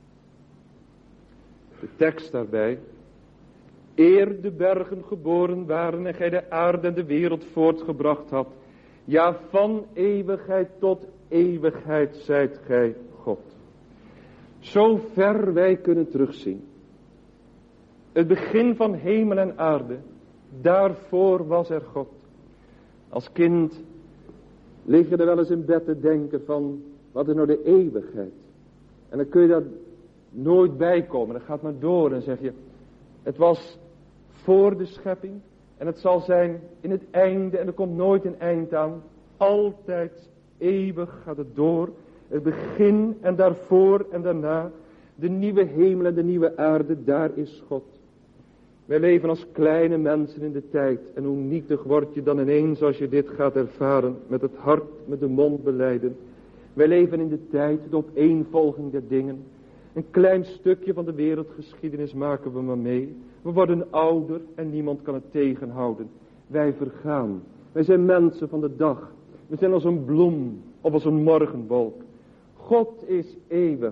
De tekst daarbij. Eer de bergen geboren waren en gij de aarde en de wereld voortgebracht had. Ja, van eeuwigheid tot eeuwigheid zijt gij God. Zo ver wij kunnen terugzien. Het begin van hemel en aarde. Daarvoor was er God. Als kind lig je er wel eens in bed te denken van, wat is nou de eeuwigheid? En dan kun je daar nooit bij komen. Dan gaat maar door en zeg je, het was voor de schepping. En het zal zijn in het einde. En er komt nooit een eind aan. Altijd eeuwig gaat het door. Het begin en daarvoor en daarna. De nieuwe hemel en de nieuwe aarde, daar is God. Wij leven als kleine mensen in de tijd. En hoe nietig word je dan ineens als je dit gaat ervaren. Met het hart, met de mond belijden. Wij leven in de tijd, de opeenvolging der dingen. Een klein stukje van de wereldgeschiedenis maken we maar mee. We worden ouder en niemand kan het tegenhouden. Wij vergaan. Wij zijn mensen van de dag. We zijn als een bloem of als een morgenwolk. God is eeuwig.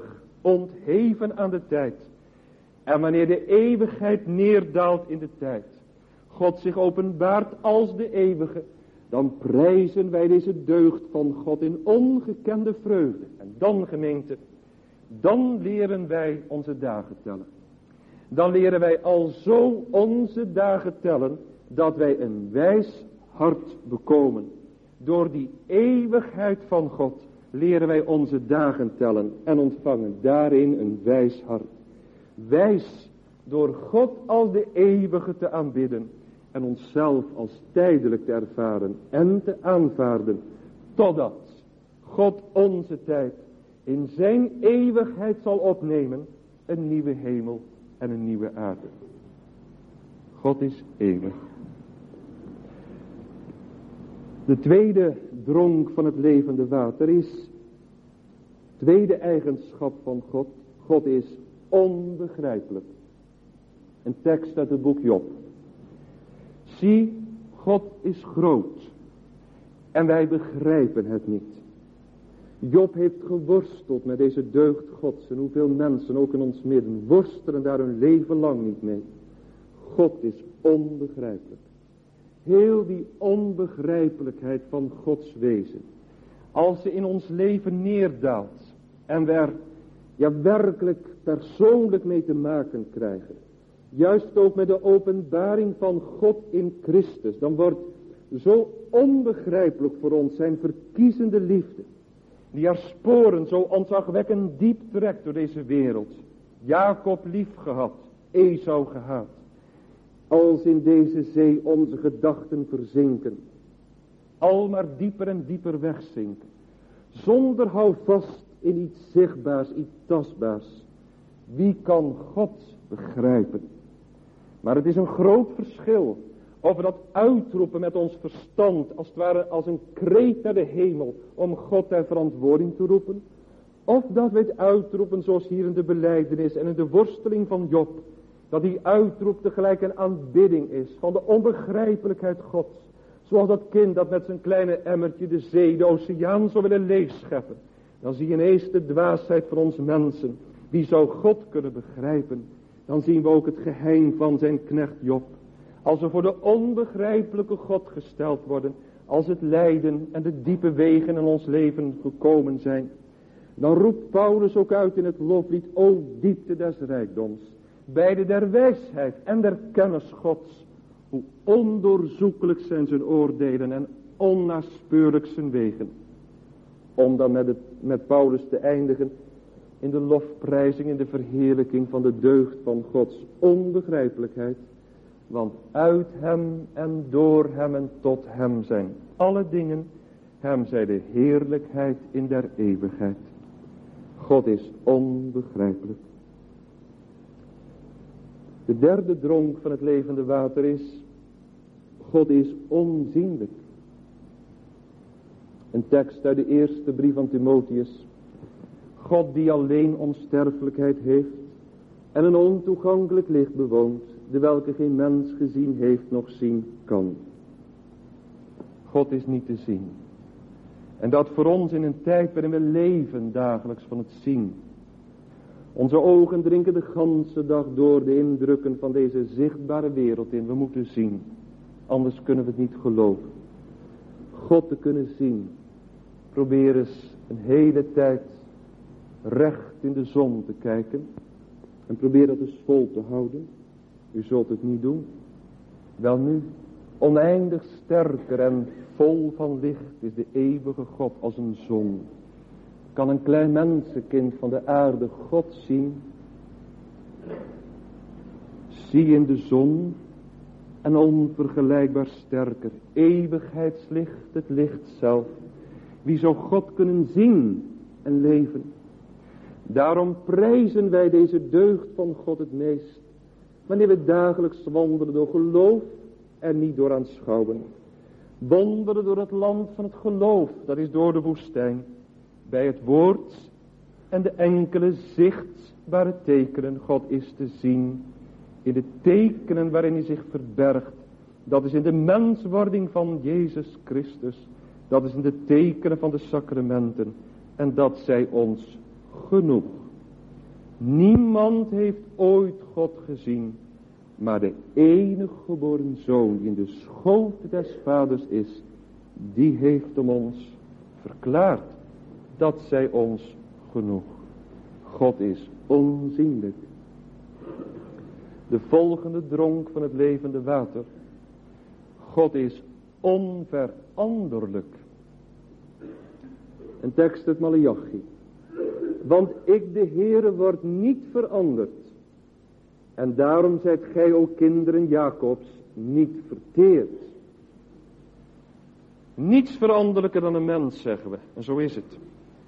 ontheven aan de tijd. En wanneer de eeuwigheid neerdaalt in de tijd, God zich openbaart als de eeuwige, dan prijzen wij deze deugd van God in ongekende vreugde. En dan, gemeente, dan leren wij onze dagen tellen. Dan leren wij al zo onze dagen tellen, dat wij een wijs hart bekomen. Door die eeuwigheid van God leren wij onze dagen tellen en ontvangen daarin een wijs hart. Wijs door God als de eeuwige te aanbidden en onszelf als tijdelijk te ervaren en te aanvaarden, totdat God onze tijd in zijn eeuwigheid zal opnemen, een nieuwe hemel en een nieuwe aarde. God is eeuwig. De tweede dronk van het levende water is, tweede eigenschap van God, God is onbegrijpelijk. Een tekst uit het boek Job. Zie, God is groot en wij begrijpen het niet. Job heeft geworsteld met deze deugd Gods en hoeveel mensen ook in ons midden worstelen daar hun leven lang niet mee. God is onbegrijpelijk. Heel die onbegrijpelijkheid van Gods wezen, als ze in ons leven neerdaalt en we er ja werkelijk persoonlijk mee te maken krijgen, juist ook met de openbaring van God in Christus, dan wordt zo onbegrijpelijk voor ons zijn verkiezende liefde, die haar sporen zo ontzagwekkend diep trekt door deze wereld. Jacob lief gehad, Esau gehaat. Als in deze zee onze gedachten verzinken, al maar dieper en dieper wegzinken, zonder houvast in iets zichtbaars, iets tastbaars. Wie kan God begrijpen? Maar het is een groot verschil of we dat uitroepen met ons verstand, als het ware als een kreet naar de hemel, om God ter verantwoording te roepen, of dat we het uitroepen zoals hier in de belijdenis en in de worsteling van Job, dat die uitroep tegelijk een aanbidding is van de onbegrijpelijkheid Gods. Zoals dat kind dat met zijn kleine emmertje de zee, de oceaan zou willen leegscheppen. Dan zie je ineens de dwaasheid van ons mensen. Wie zou God kunnen begrijpen? Dan zien we ook het geheim van zijn knecht Job. Als we voor de onbegrijpelijke God gesteld worden, als het lijden en de diepe wegen in ons leven gekomen zijn, dan roept Paulus ook uit in het loflied, o diepte des rijkdoms, beide der wijsheid en der kennis Gods. Hoe ondoorzoekelijk zijn zijn oordelen en onnaspeurlijk zijn wegen. Om dan met, het, met Paulus te eindigen in de lofprijzing, in de verheerlijking van de deugd van Gods onbegrijpelijkheid. Want uit hem en door hem en tot hem zijn alle dingen. Hem zij de heerlijkheid in der eeuwigheid. God is onbegrijpelijk. De derde dronk van het levende water is, God is onzienlijk. Een tekst uit de eerste brief van Timotheus. God die alleen onsterfelijkheid heeft en een ontoegankelijk licht bewoont, de welke geen mens gezien heeft noch zien kan. God is niet te zien. En dat voor ons in een tijd waarin we leven dagelijks van het zien. Onze ogen drinken de ganse dag door de indrukken van deze zichtbare wereld in. We moeten zien, anders kunnen we het niet geloven. God te kunnen zien. Probeer eens een hele tijd recht in de zon te kijken. En probeer dat eens vol te houden. U zult het niet doen. Welnu, oneindig sterker en vol van licht is de eeuwige God als een zon. Kan een klein mensenkind van de aarde God zien? Zie in de zon en onvergelijkbaar sterker, eeuwigheidslicht, het licht zelf. Wie zou God kunnen zien en leven? Daarom prijzen wij deze deugd van God het meest, wanneer we dagelijks wandelen door geloof en niet door aanschouwen. Wandelen door het land van het geloof, dat is door de woestijn. Bij het woord en de enkele zichtbare tekenen. God is te zien in de tekenen waarin hij zich verbergt. Dat is in de menswording van Jezus Christus. Dat is in de tekenen van de sacramenten. En dat zij ons genoeg. Niemand heeft ooit God gezien, maar de enige geboren Zoon die in de schoot des Vaders is, die heeft om ons verklaard. Dat zij ons genoeg. God is onzienlijk. De volgende dronk van het levende water. God is onveranderlijk. Een tekst uit Maleachi. Want ik de Heere word niet veranderd. En daarom zijt gij, o kinderen Jacobs, niet verteerd. Niets veranderlijker dan een mens, zeggen we. En zo is het.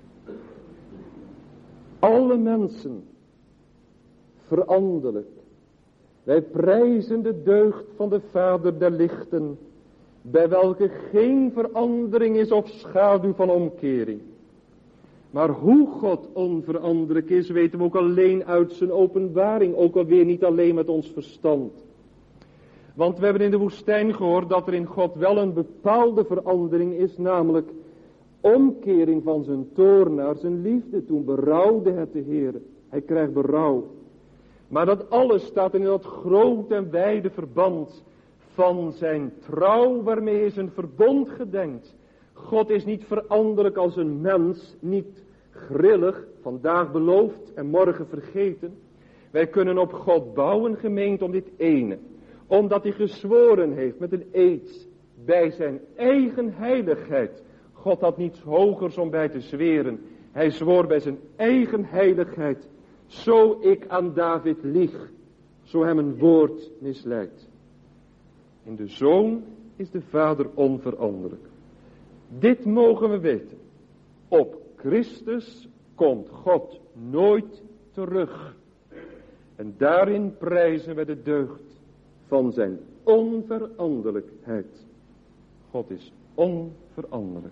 Alle mensen veranderlijk. Wij prijzen de deugd van de Vader der lichten, bij welke geen verandering is of schaduw van omkering. Maar hoe God onveranderlijk is, weten we ook alleen uit zijn openbaring, ook alweer niet alleen met ons verstand. Want we hebben in de woestijn gehoord dat er in God wel een bepaalde verandering is, namelijk omkering van zijn toorn naar zijn liefde. Toen berouwde het de Heer. Hij krijgt berouw. Maar dat alles staat in dat grote en wijde verband van zijn trouw waarmee hij zijn verbond gedenkt. God is niet veranderlijk als een mens, niet grillig, vandaag beloofd en morgen vergeten. Wij kunnen op God bouwen, gemeente, om dit ene. Omdat hij gezworen heeft met een eed bij zijn eigen heiligheid. God had niets hogers om bij te zweren. Hij zwoor bij zijn eigen heiligheid. Zo ik aan David lieg, zo hem een woord misleidt. In de Zoon is de Vader onveranderlijk. Dit mogen we weten. Op Christus komt God nooit terug. En daarin prijzen we de deugd van zijn onveranderlijkheid. God is onveranderlijk.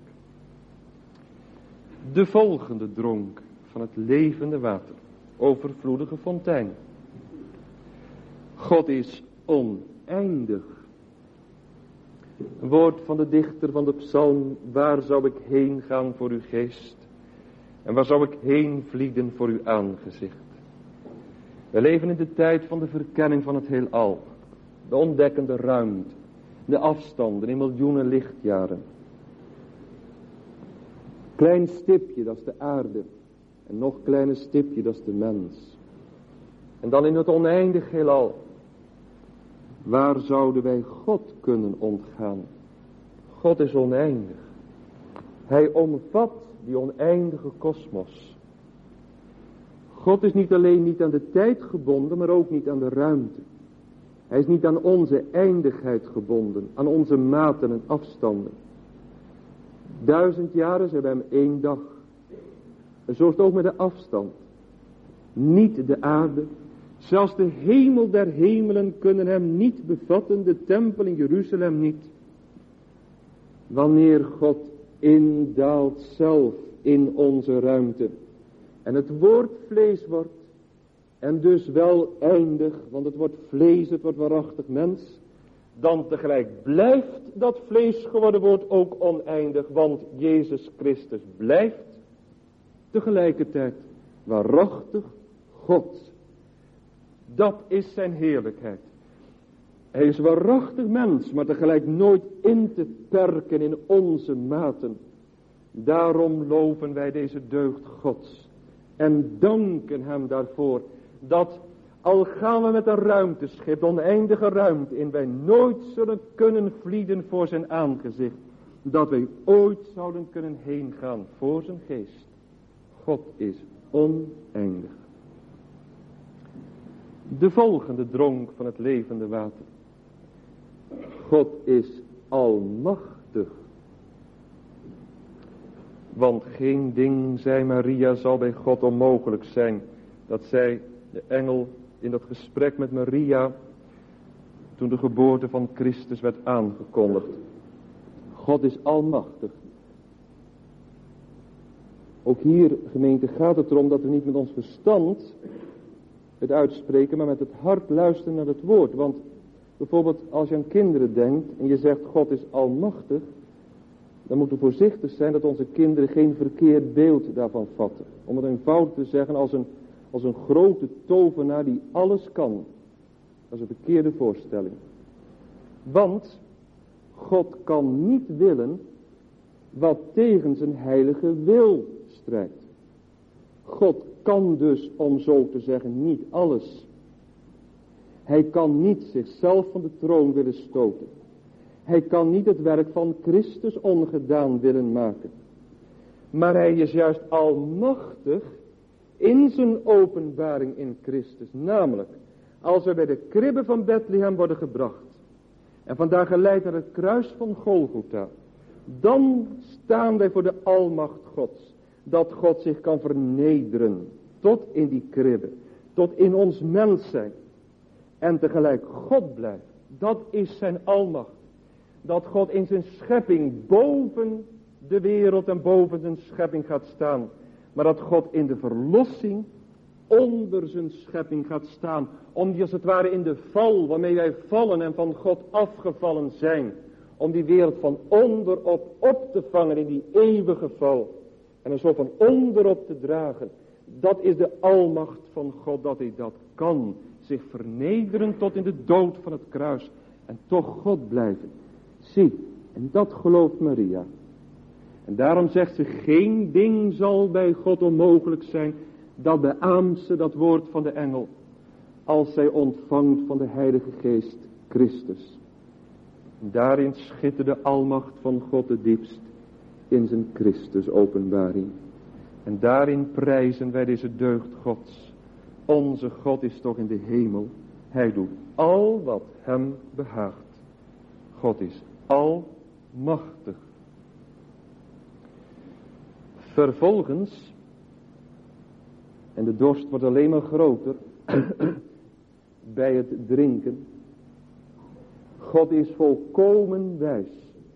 De volgende dronk van het levende water. Overvloedige fontein. God is oneindig. Een woord van de dichter van de psalm. Waar zou ik heen gaan voor uw geest? En waar zou ik heen vlieden voor uw aangezicht? We leven in de tijd van de verkenning van het heelal. De ontdekkende ruimte. De afstanden in miljoenen lichtjaren. Klein stipje, dat is de aarde. En nog kleiner stipje, dat is de mens. En dan in het oneindig heelal. Waar zouden wij God kunnen ontgaan? God is oneindig. Hij omvat die oneindige kosmos. God is niet alleen niet aan de tijd gebonden, maar ook niet aan de ruimte. Hij is niet aan onze eindigheid gebonden, aan onze maten en afstanden. Duizend jaren zijn bij hem één dag. En zo is het ook met de afstand. Niet de aarde, zelfs de hemel der hemelen kunnen hem niet bevatten, de tempel in Jeruzalem niet. Wanneer God indaalt zelf in onze ruimte en het woord vlees wordt en dus wel eindig, want het wordt vlees, het wordt waarachtig mens, dan tegelijk blijft dat vlees geworden woord ook oneindig, want Jezus Christus blijft tegelijkertijd waarachtig God. Dat is zijn heerlijkheid. Hij is waarachtig mens, maar tegelijk nooit in te perken in onze maten. Daarom loven wij deze deugd Gods en danken hem daarvoor, dat al gaan we met een ruimteschip, de oneindige ruimte in, wij nooit zullen kunnen vlieden voor zijn aangezicht, dat wij ooit zouden kunnen heen gaan voor zijn geest. God is oneindig. De volgende dronk van het levende water. God is almachtig. Want geen ding, zei Maria, zal bij God onmogelijk zijn. Dat zei de engel in dat gesprek met Maria, toen de geboorte van Christus werd aangekondigd. God is almachtig. Ook hier, gemeente, gaat het erom dat we niet met ons verstand het uitspreken, maar met het hart luisteren naar het woord. Want bijvoorbeeld als je aan kinderen denkt en je zegt God is almachtig, dan moeten we voorzichtig zijn dat onze kinderen geen verkeerd beeld daarvan vatten. Om het eenvoudig te zeggen, als een als een grote tovenaar die alles kan. Dat is een verkeerde voorstelling. Want God kan niet willen wat tegen zijn heilige wil strijdt. God kan dus, om zo te zeggen, niet alles. Hij kan niet zichzelf van de troon willen stoten. Hij kan niet het werk van Christus ongedaan willen maken. Maar hij is juist almachtig in zijn openbaring in Christus. Namelijk, als we bij de kribbe van Bethlehem worden gebracht. En vandaag geleid naar het kruis van Golgotha. Dan staan wij voor de almacht Gods. Dat God zich kan vernederen. Tot in die kribbe. Tot in ons mens zijn. En tegelijk God blijft. Dat is zijn almacht. Dat God in zijn schepping boven de wereld en boven zijn schepping gaat staan. Maar dat God in de verlossing onder zijn schepping gaat staan. Om die als het ware in de val waarmee wij vallen en van God afgevallen zijn. Om die wereld van onderop op te vangen in die eeuwige val. En er zo van onderop te dragen. Dat is de almacht van God dat hij dat kan. Zich vernederen tot in de dood van het kruis. En toch God blijven. Zie, en dat gelooft Maria. En daarom zegt ze, geen ding zal bij God onmogelijk zijn. Dat beaamt ze dat woord van de engel. Als zij ontvangt van de Heilige Geest Christus. Daarin schittert de almacht van God het diepst. In zijn Christus openbaring. En daarin prijzen wij deze deugd Gods. Onze God is toch in de hemel. Hij doet al wat hem behaagt. God is almachtig. Vervolgens, en de dorst wordt alleen maar groter bij het drinken. God is volkomen wijs.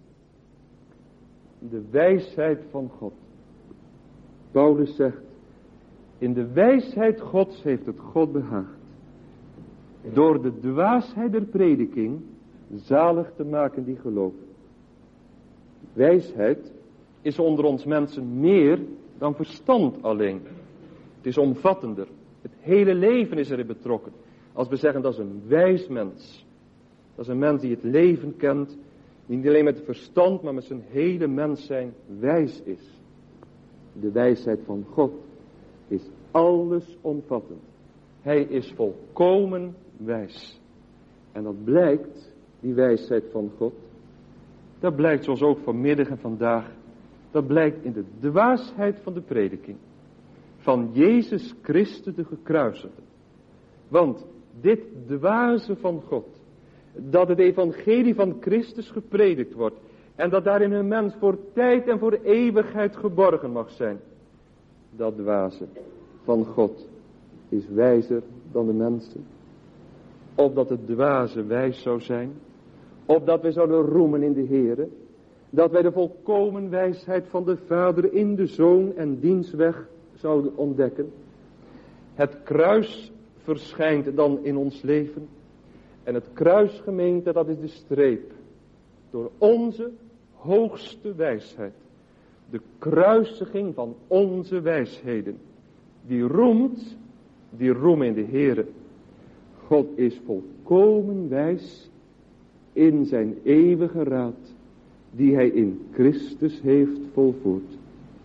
De wijsheid van God. Paulus zegt, in de wijsheid Gods heeft het God behaagd. Door de dwaasheid der prediking zalig te maken die geloven. Wijsheid is onder ons mensen meer dan verstand alleen. Het is omvattender. Het hele leven is erin betrokken. Als we zeggen dat is een wijs mens. Dat is een mens die het leven kent. Die niet alleen met het verstand, maar met zijn hele mens zijn wijs is. De wijsheid van God is alles omvattend. Hij is volkomen wijs. En dat blijkt, die wijsheid van God. Dat blijkt zoals ook vanmiddag en vandaag. Dat blijkt in de dwaasheid van de prediking. Van Jezus Christus de gekruisigde. Want dit dwaze van God. Dat het evangelie van Christus gepredikt wordt. En dat daarin een mens voor tijd en voor eeuwigheid geborgen mag zijn. Dat dwaze van God is wijzer dan de mensen. Opdat het dwaze wijs zou zijn. Opdat wij zouden roemen in de Heere. Dat wij de volkomen wijsheid van de Vader in de Zoon en diens weg zouden ontdekken. Het kruis verschijnt dan in ons leven. En het kruis, gemeente, dat is de streep. Door onze hoogste wijsheid. De kruisiging van onze wijsheden. Die roemt, die roem in de Heere. God is volkomen wijs in zijn eeuwige raad. Die hij in Christus heeft volvoerd.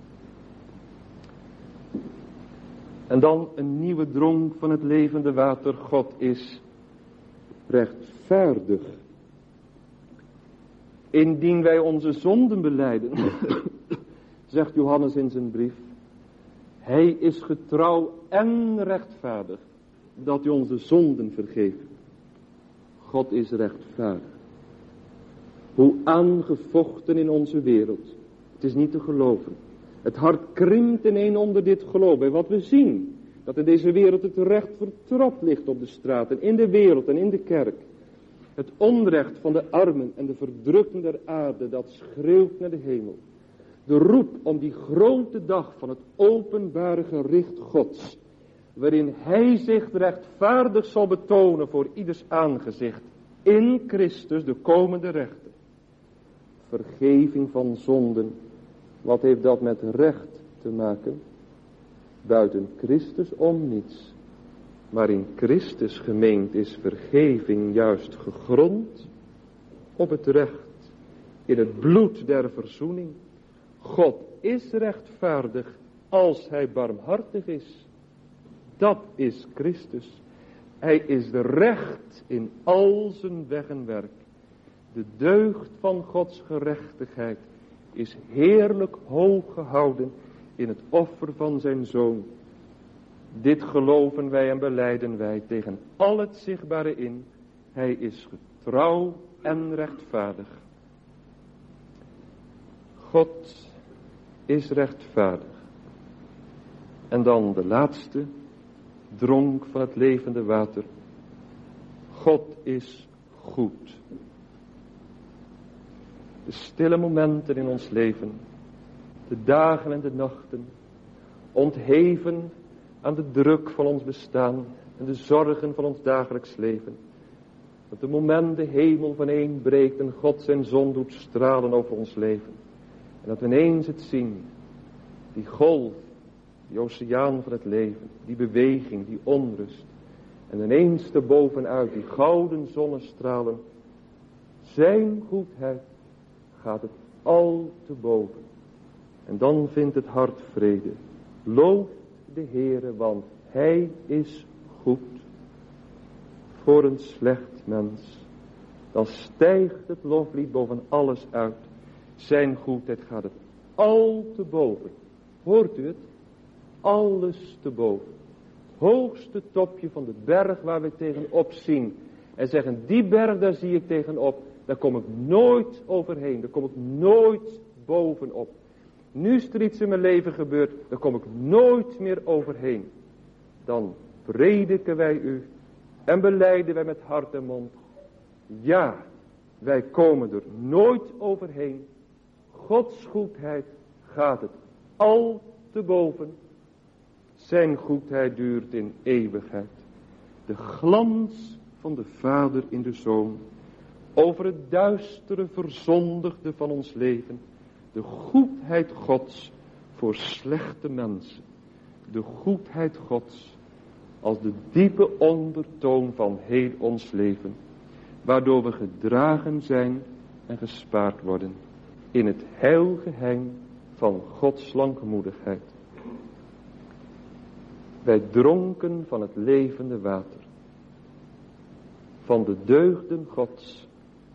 En dan een nieuwe dronk van het levende water. God is rechtvaardig. Indien wij onze zonden belijden, zegt Johannes in zijn brief. Hij is getrouw en rechtvaardig, dat hij onze zonden vergeeft. God is rechtvaardig. Hoe aangevochten in onze wereld. Het is niet te geloven. Het hart krimpt ineen onder dit geloof. Bij wat we zien. Dat in deze wereld het recht vertrapt ligt op de straten. In de wereld en in de kerk. Het onrecht van de armen en de verdrukten der aarde. Dat schreeuwt naar de hemel. De roep om die grote dag van het openbare gericht Gods. Waarin hij zich rechtvaardig zal betonen voor ieders aangezicht. In Christus de komende rechter. Vergeving van zonden. Wat heeft dat met recht te maken? buiten Christus om niets. Maar in Christus gemeend is vergeving juist gegrond op het recht, in het bloed der verzoening. God is rechtvaardig als hij barmhartig is. Dat is Christus. Hij is de recht in al zijn weg en werk. De deugd van Gods gerechtigheid is heerlijk hoog gehouden in het offer van zijn Zoon. Dit geloven wij en belijden wij tegen al het zichtbare in. Hij is getrouw en rechtvaardig. God is rechtvaardig. En dan de laatste dronk van het levende water. God is goed. De stille momenten in ons leven, de dagen en de nachten, ontheven aan de druk van ons bestaan en de zorgen van ons dagelijks leven. Dat de moment de hemel vaneenbreekt en God zijn zon doet stralen over ons leven. En dat we ineens het zien, die golf, die oceaan van het leven, die beweging, die onrust. En ineens erbovenuit die gouden zonnestralen, zijn goedheid gaat het al te boven. En dan vindt het hart vrede. Loof de Heere, want hij is goed. Voor een slecht mens, dan stijgt het loflied boven alles uit. Zijn goedheid gaat het al te boven. Hoort u het? Alles te boven. Het hoogste topje van de berg waar we tegenop zien. En zeggen, die berg daar zie ik tegenop. Daar kom ik nooit overheen. Daar kom ik nooit bovenop. Nu is er iets in mijn leven gebeurd. Daar kom ik nooit meer overheen. Dan prediken wij u. En belijden wij met hart en mond. Ja, wij komen er nooit overheen. Gods goedheid gaat het al te boven. Zijn goedheid duurt in eeuwigheid. De glans van de Vader in de Zoon. Over het duistere verzondigde van ons leven. De goedheid Gods voor slechte mensen. De goedheid Gods als de diepe ondertoon van heel ons leven. Waardoor we gedragen zijn en gespaard worden. In het heilgeheim van Gods langmoedigheid. Wij dronken van het levende water. Van de deugden Gods.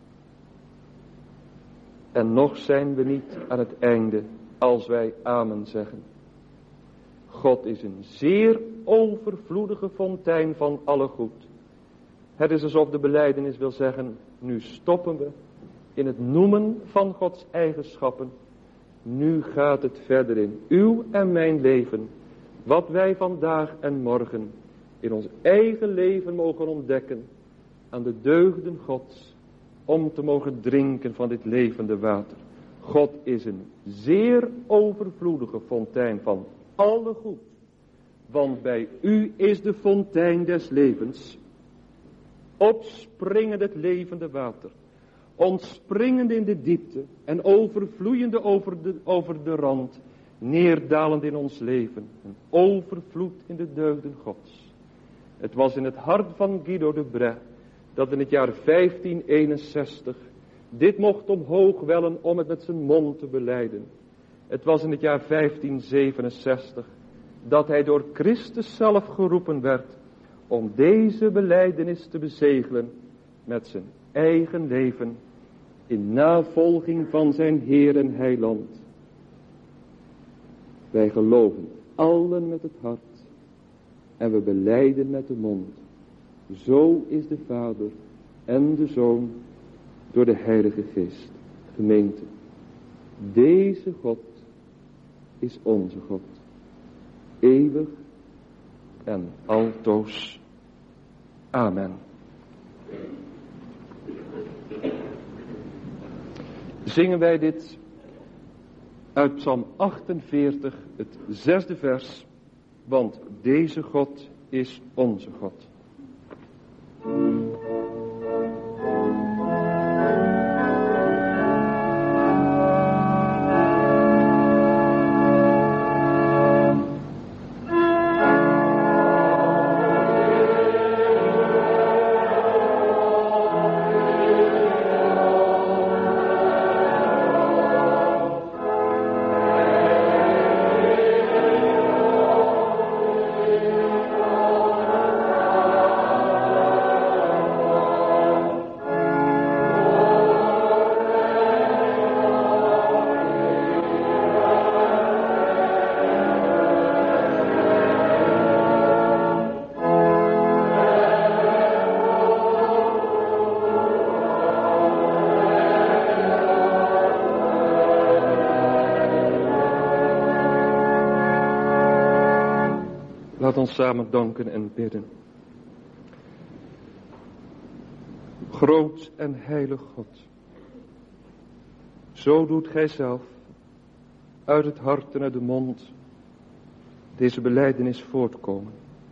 En nog zijn we niet aan het einde als wij amen zeggen. God is een zeer overvloedige fontein van alle goed. Het is alsof de belijdenis wil zeggen, nu stoppen we in het noemen van Gods eigenschappen. Nu gaat het verder in uw en mijn leven. Wat wij vandaag en morgen in ons eigen leven mogen ontdekken aan de deugden Gods. Om te mogen drinken van dit levende water. God is een zeer overvloedige fontein van alle goed. Want bij u is de fontein des levens. Opspringend het levende water. Ontspringend in de diepte. En overvloeiende over de, over de rand. Neerdalend in ons leven. Een overvloed in de deugden Gods. Het was in het hart van Guido de Brès. Dat in het jaar vijftien eenenzestig dit mocht omhoog wellen om het met zijn mond te belijden. Het was in het jaar vijftien zevenenzestig dat hij door Christus zelf geroepen werd om deze belijdenis te bezegelen met zijn eigen leven in navolging van zijn Heer en Heiland. Wij geloven allen met het hart en we belijden met de mond. Zo is de Vader en de Zoon door de Heilige Geest. Gemeente, deze God is onze God. Eeuwig en altoos. Amen. Zingen wij dit uit Psalm achtenveertig, het zesde vers. Want deze God is onze God. Laat ons samen danken en bidden. Groot en heilig God, zo doet gij zelf uit het hart en uit de mond deze belijdenis voortkomen.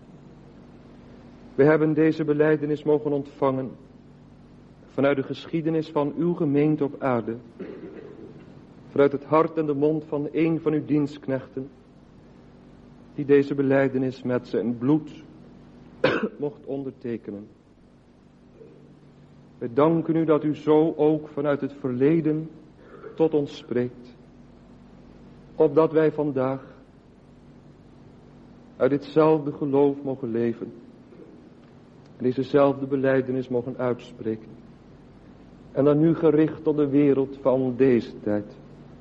We hebben deze belijdenis mogen ontvangen vanuit de geschiedenis van uw gemeente op aarde, vanuit het hart en de mond van een van uw dienstknechten, die deze belijdenis met zijn bloed mocht ondertekenen. Wij danken u dat u zo ook vanuit het verleden tot ons spreekt, opdat wij vandaag uit ditzelfde geloof mogen leven en dezezelfde belijdenis mogen uitspreken. En dan nu gericht tot de wereld van deze tijd.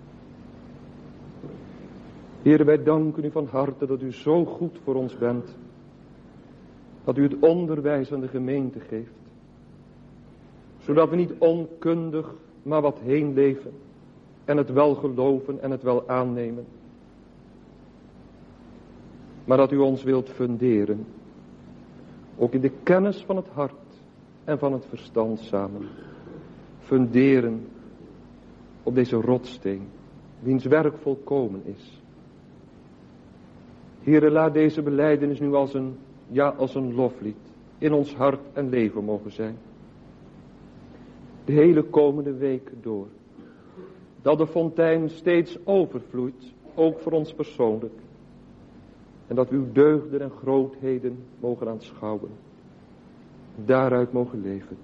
Heere, wij danken u van harte dat u zo goed voor ons bent, dat u het onderwijs aan de gemeente geeft, zodat we niet onkundig maar wat heen leven en het wel geloven en het wel aannemen, maar dat u ons wilt funderen, ook in de kennis van het hart en van het verstand samen, funderen op deze rotsteen, wiens werk volkomen is. Heere, laat deze belijdenis nu als een, ja, als een loflied in ons hart en leven mogen zijn. De hele komende week door. Dat de fontein steeds overvloeit, ook voor ons persoonlijk. En dat we uw deugden en grootheden mogen aanschouwen. Daaruit mogen leven.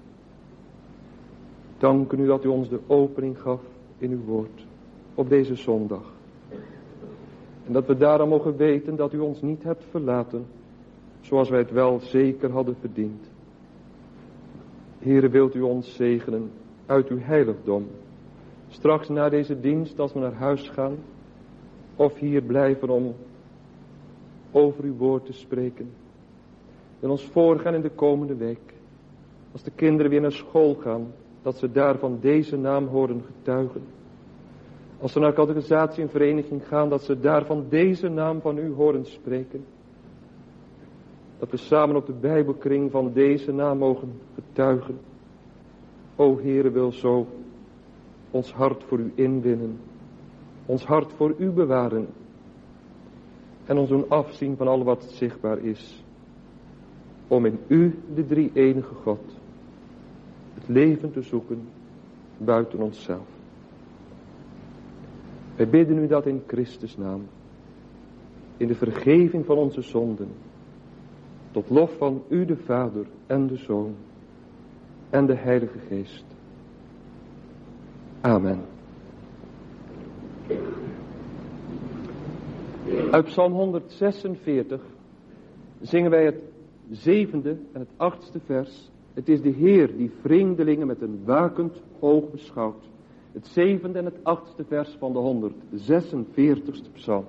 Dank u dat u ons de opening gaf in uw woord op deze zondag. En dat we daarom mogen weten dat u ons niet hebt verlaten, zoals wij het wel zeker hadden verdiend. Heere, wilt u ons zegenen uit uw heiligdom. Straks na deze dienst, als we naar huis gaan, of hier blijven om over uw woord te spreken. En ons voorgaan in de komende week. Als de kinderen weer naar school gaan, dat ze daar van deze naam horen getuigen. Als ze naar catechisatie en vereniging gaan, dat ze daar van deze naam van u horen spreken. Dat we samen op de Bijbelkring van deze naam mogen getuigen. O Heere, wil zo ons hart voor u inwinnen. Ons hart voor u bewaren. En ons doen afzien van al wat zichtbaar is. Om in u, de drie enige God, het leven te zoeken buiten onszelf. Wij bidden u dat in Christus naam. In de vergeving van onze zonden. Tot lof van u de Vader en de Zoon. En de Heilige Geest. Amen. Uit Psalm honderdzesenveertig zingen wij het zevende en het achtste vers. Het is de Heer die vreemdelingen met een wakend oog beschouwt. Het zevende en het achtste vers van de honderdzesenveertigste psalm.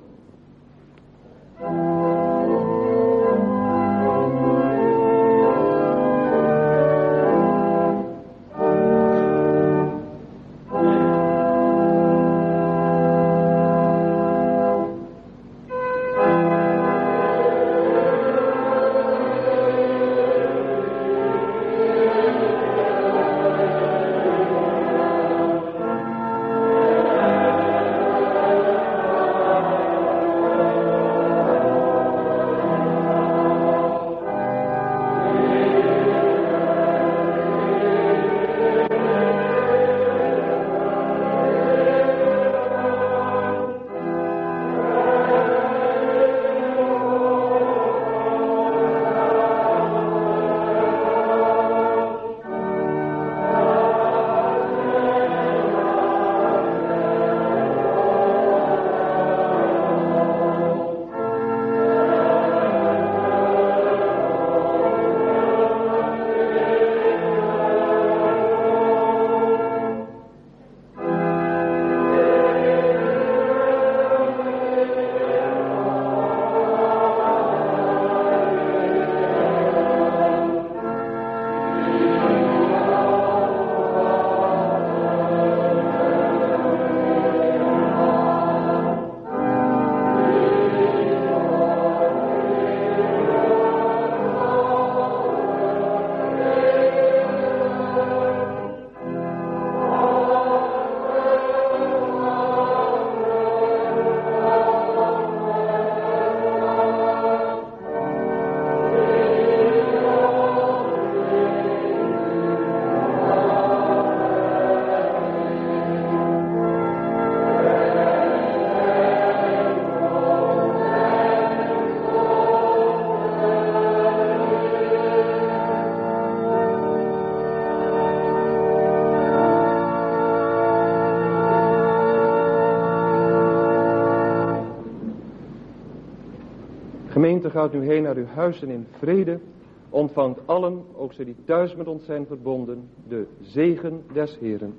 Gemeente, gaat nu heen naar uw huizen in vrede. Ontvangt allen, ook zij die thuis met ons zijn verbonden, de zegen des Heeren.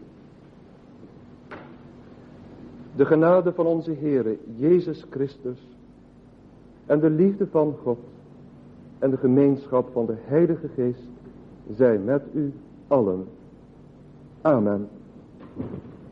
De genade van onze Heere Jezus Christus en de liefde van God en de gemeenschap van de Heilige Geest zij met u allen. Amen.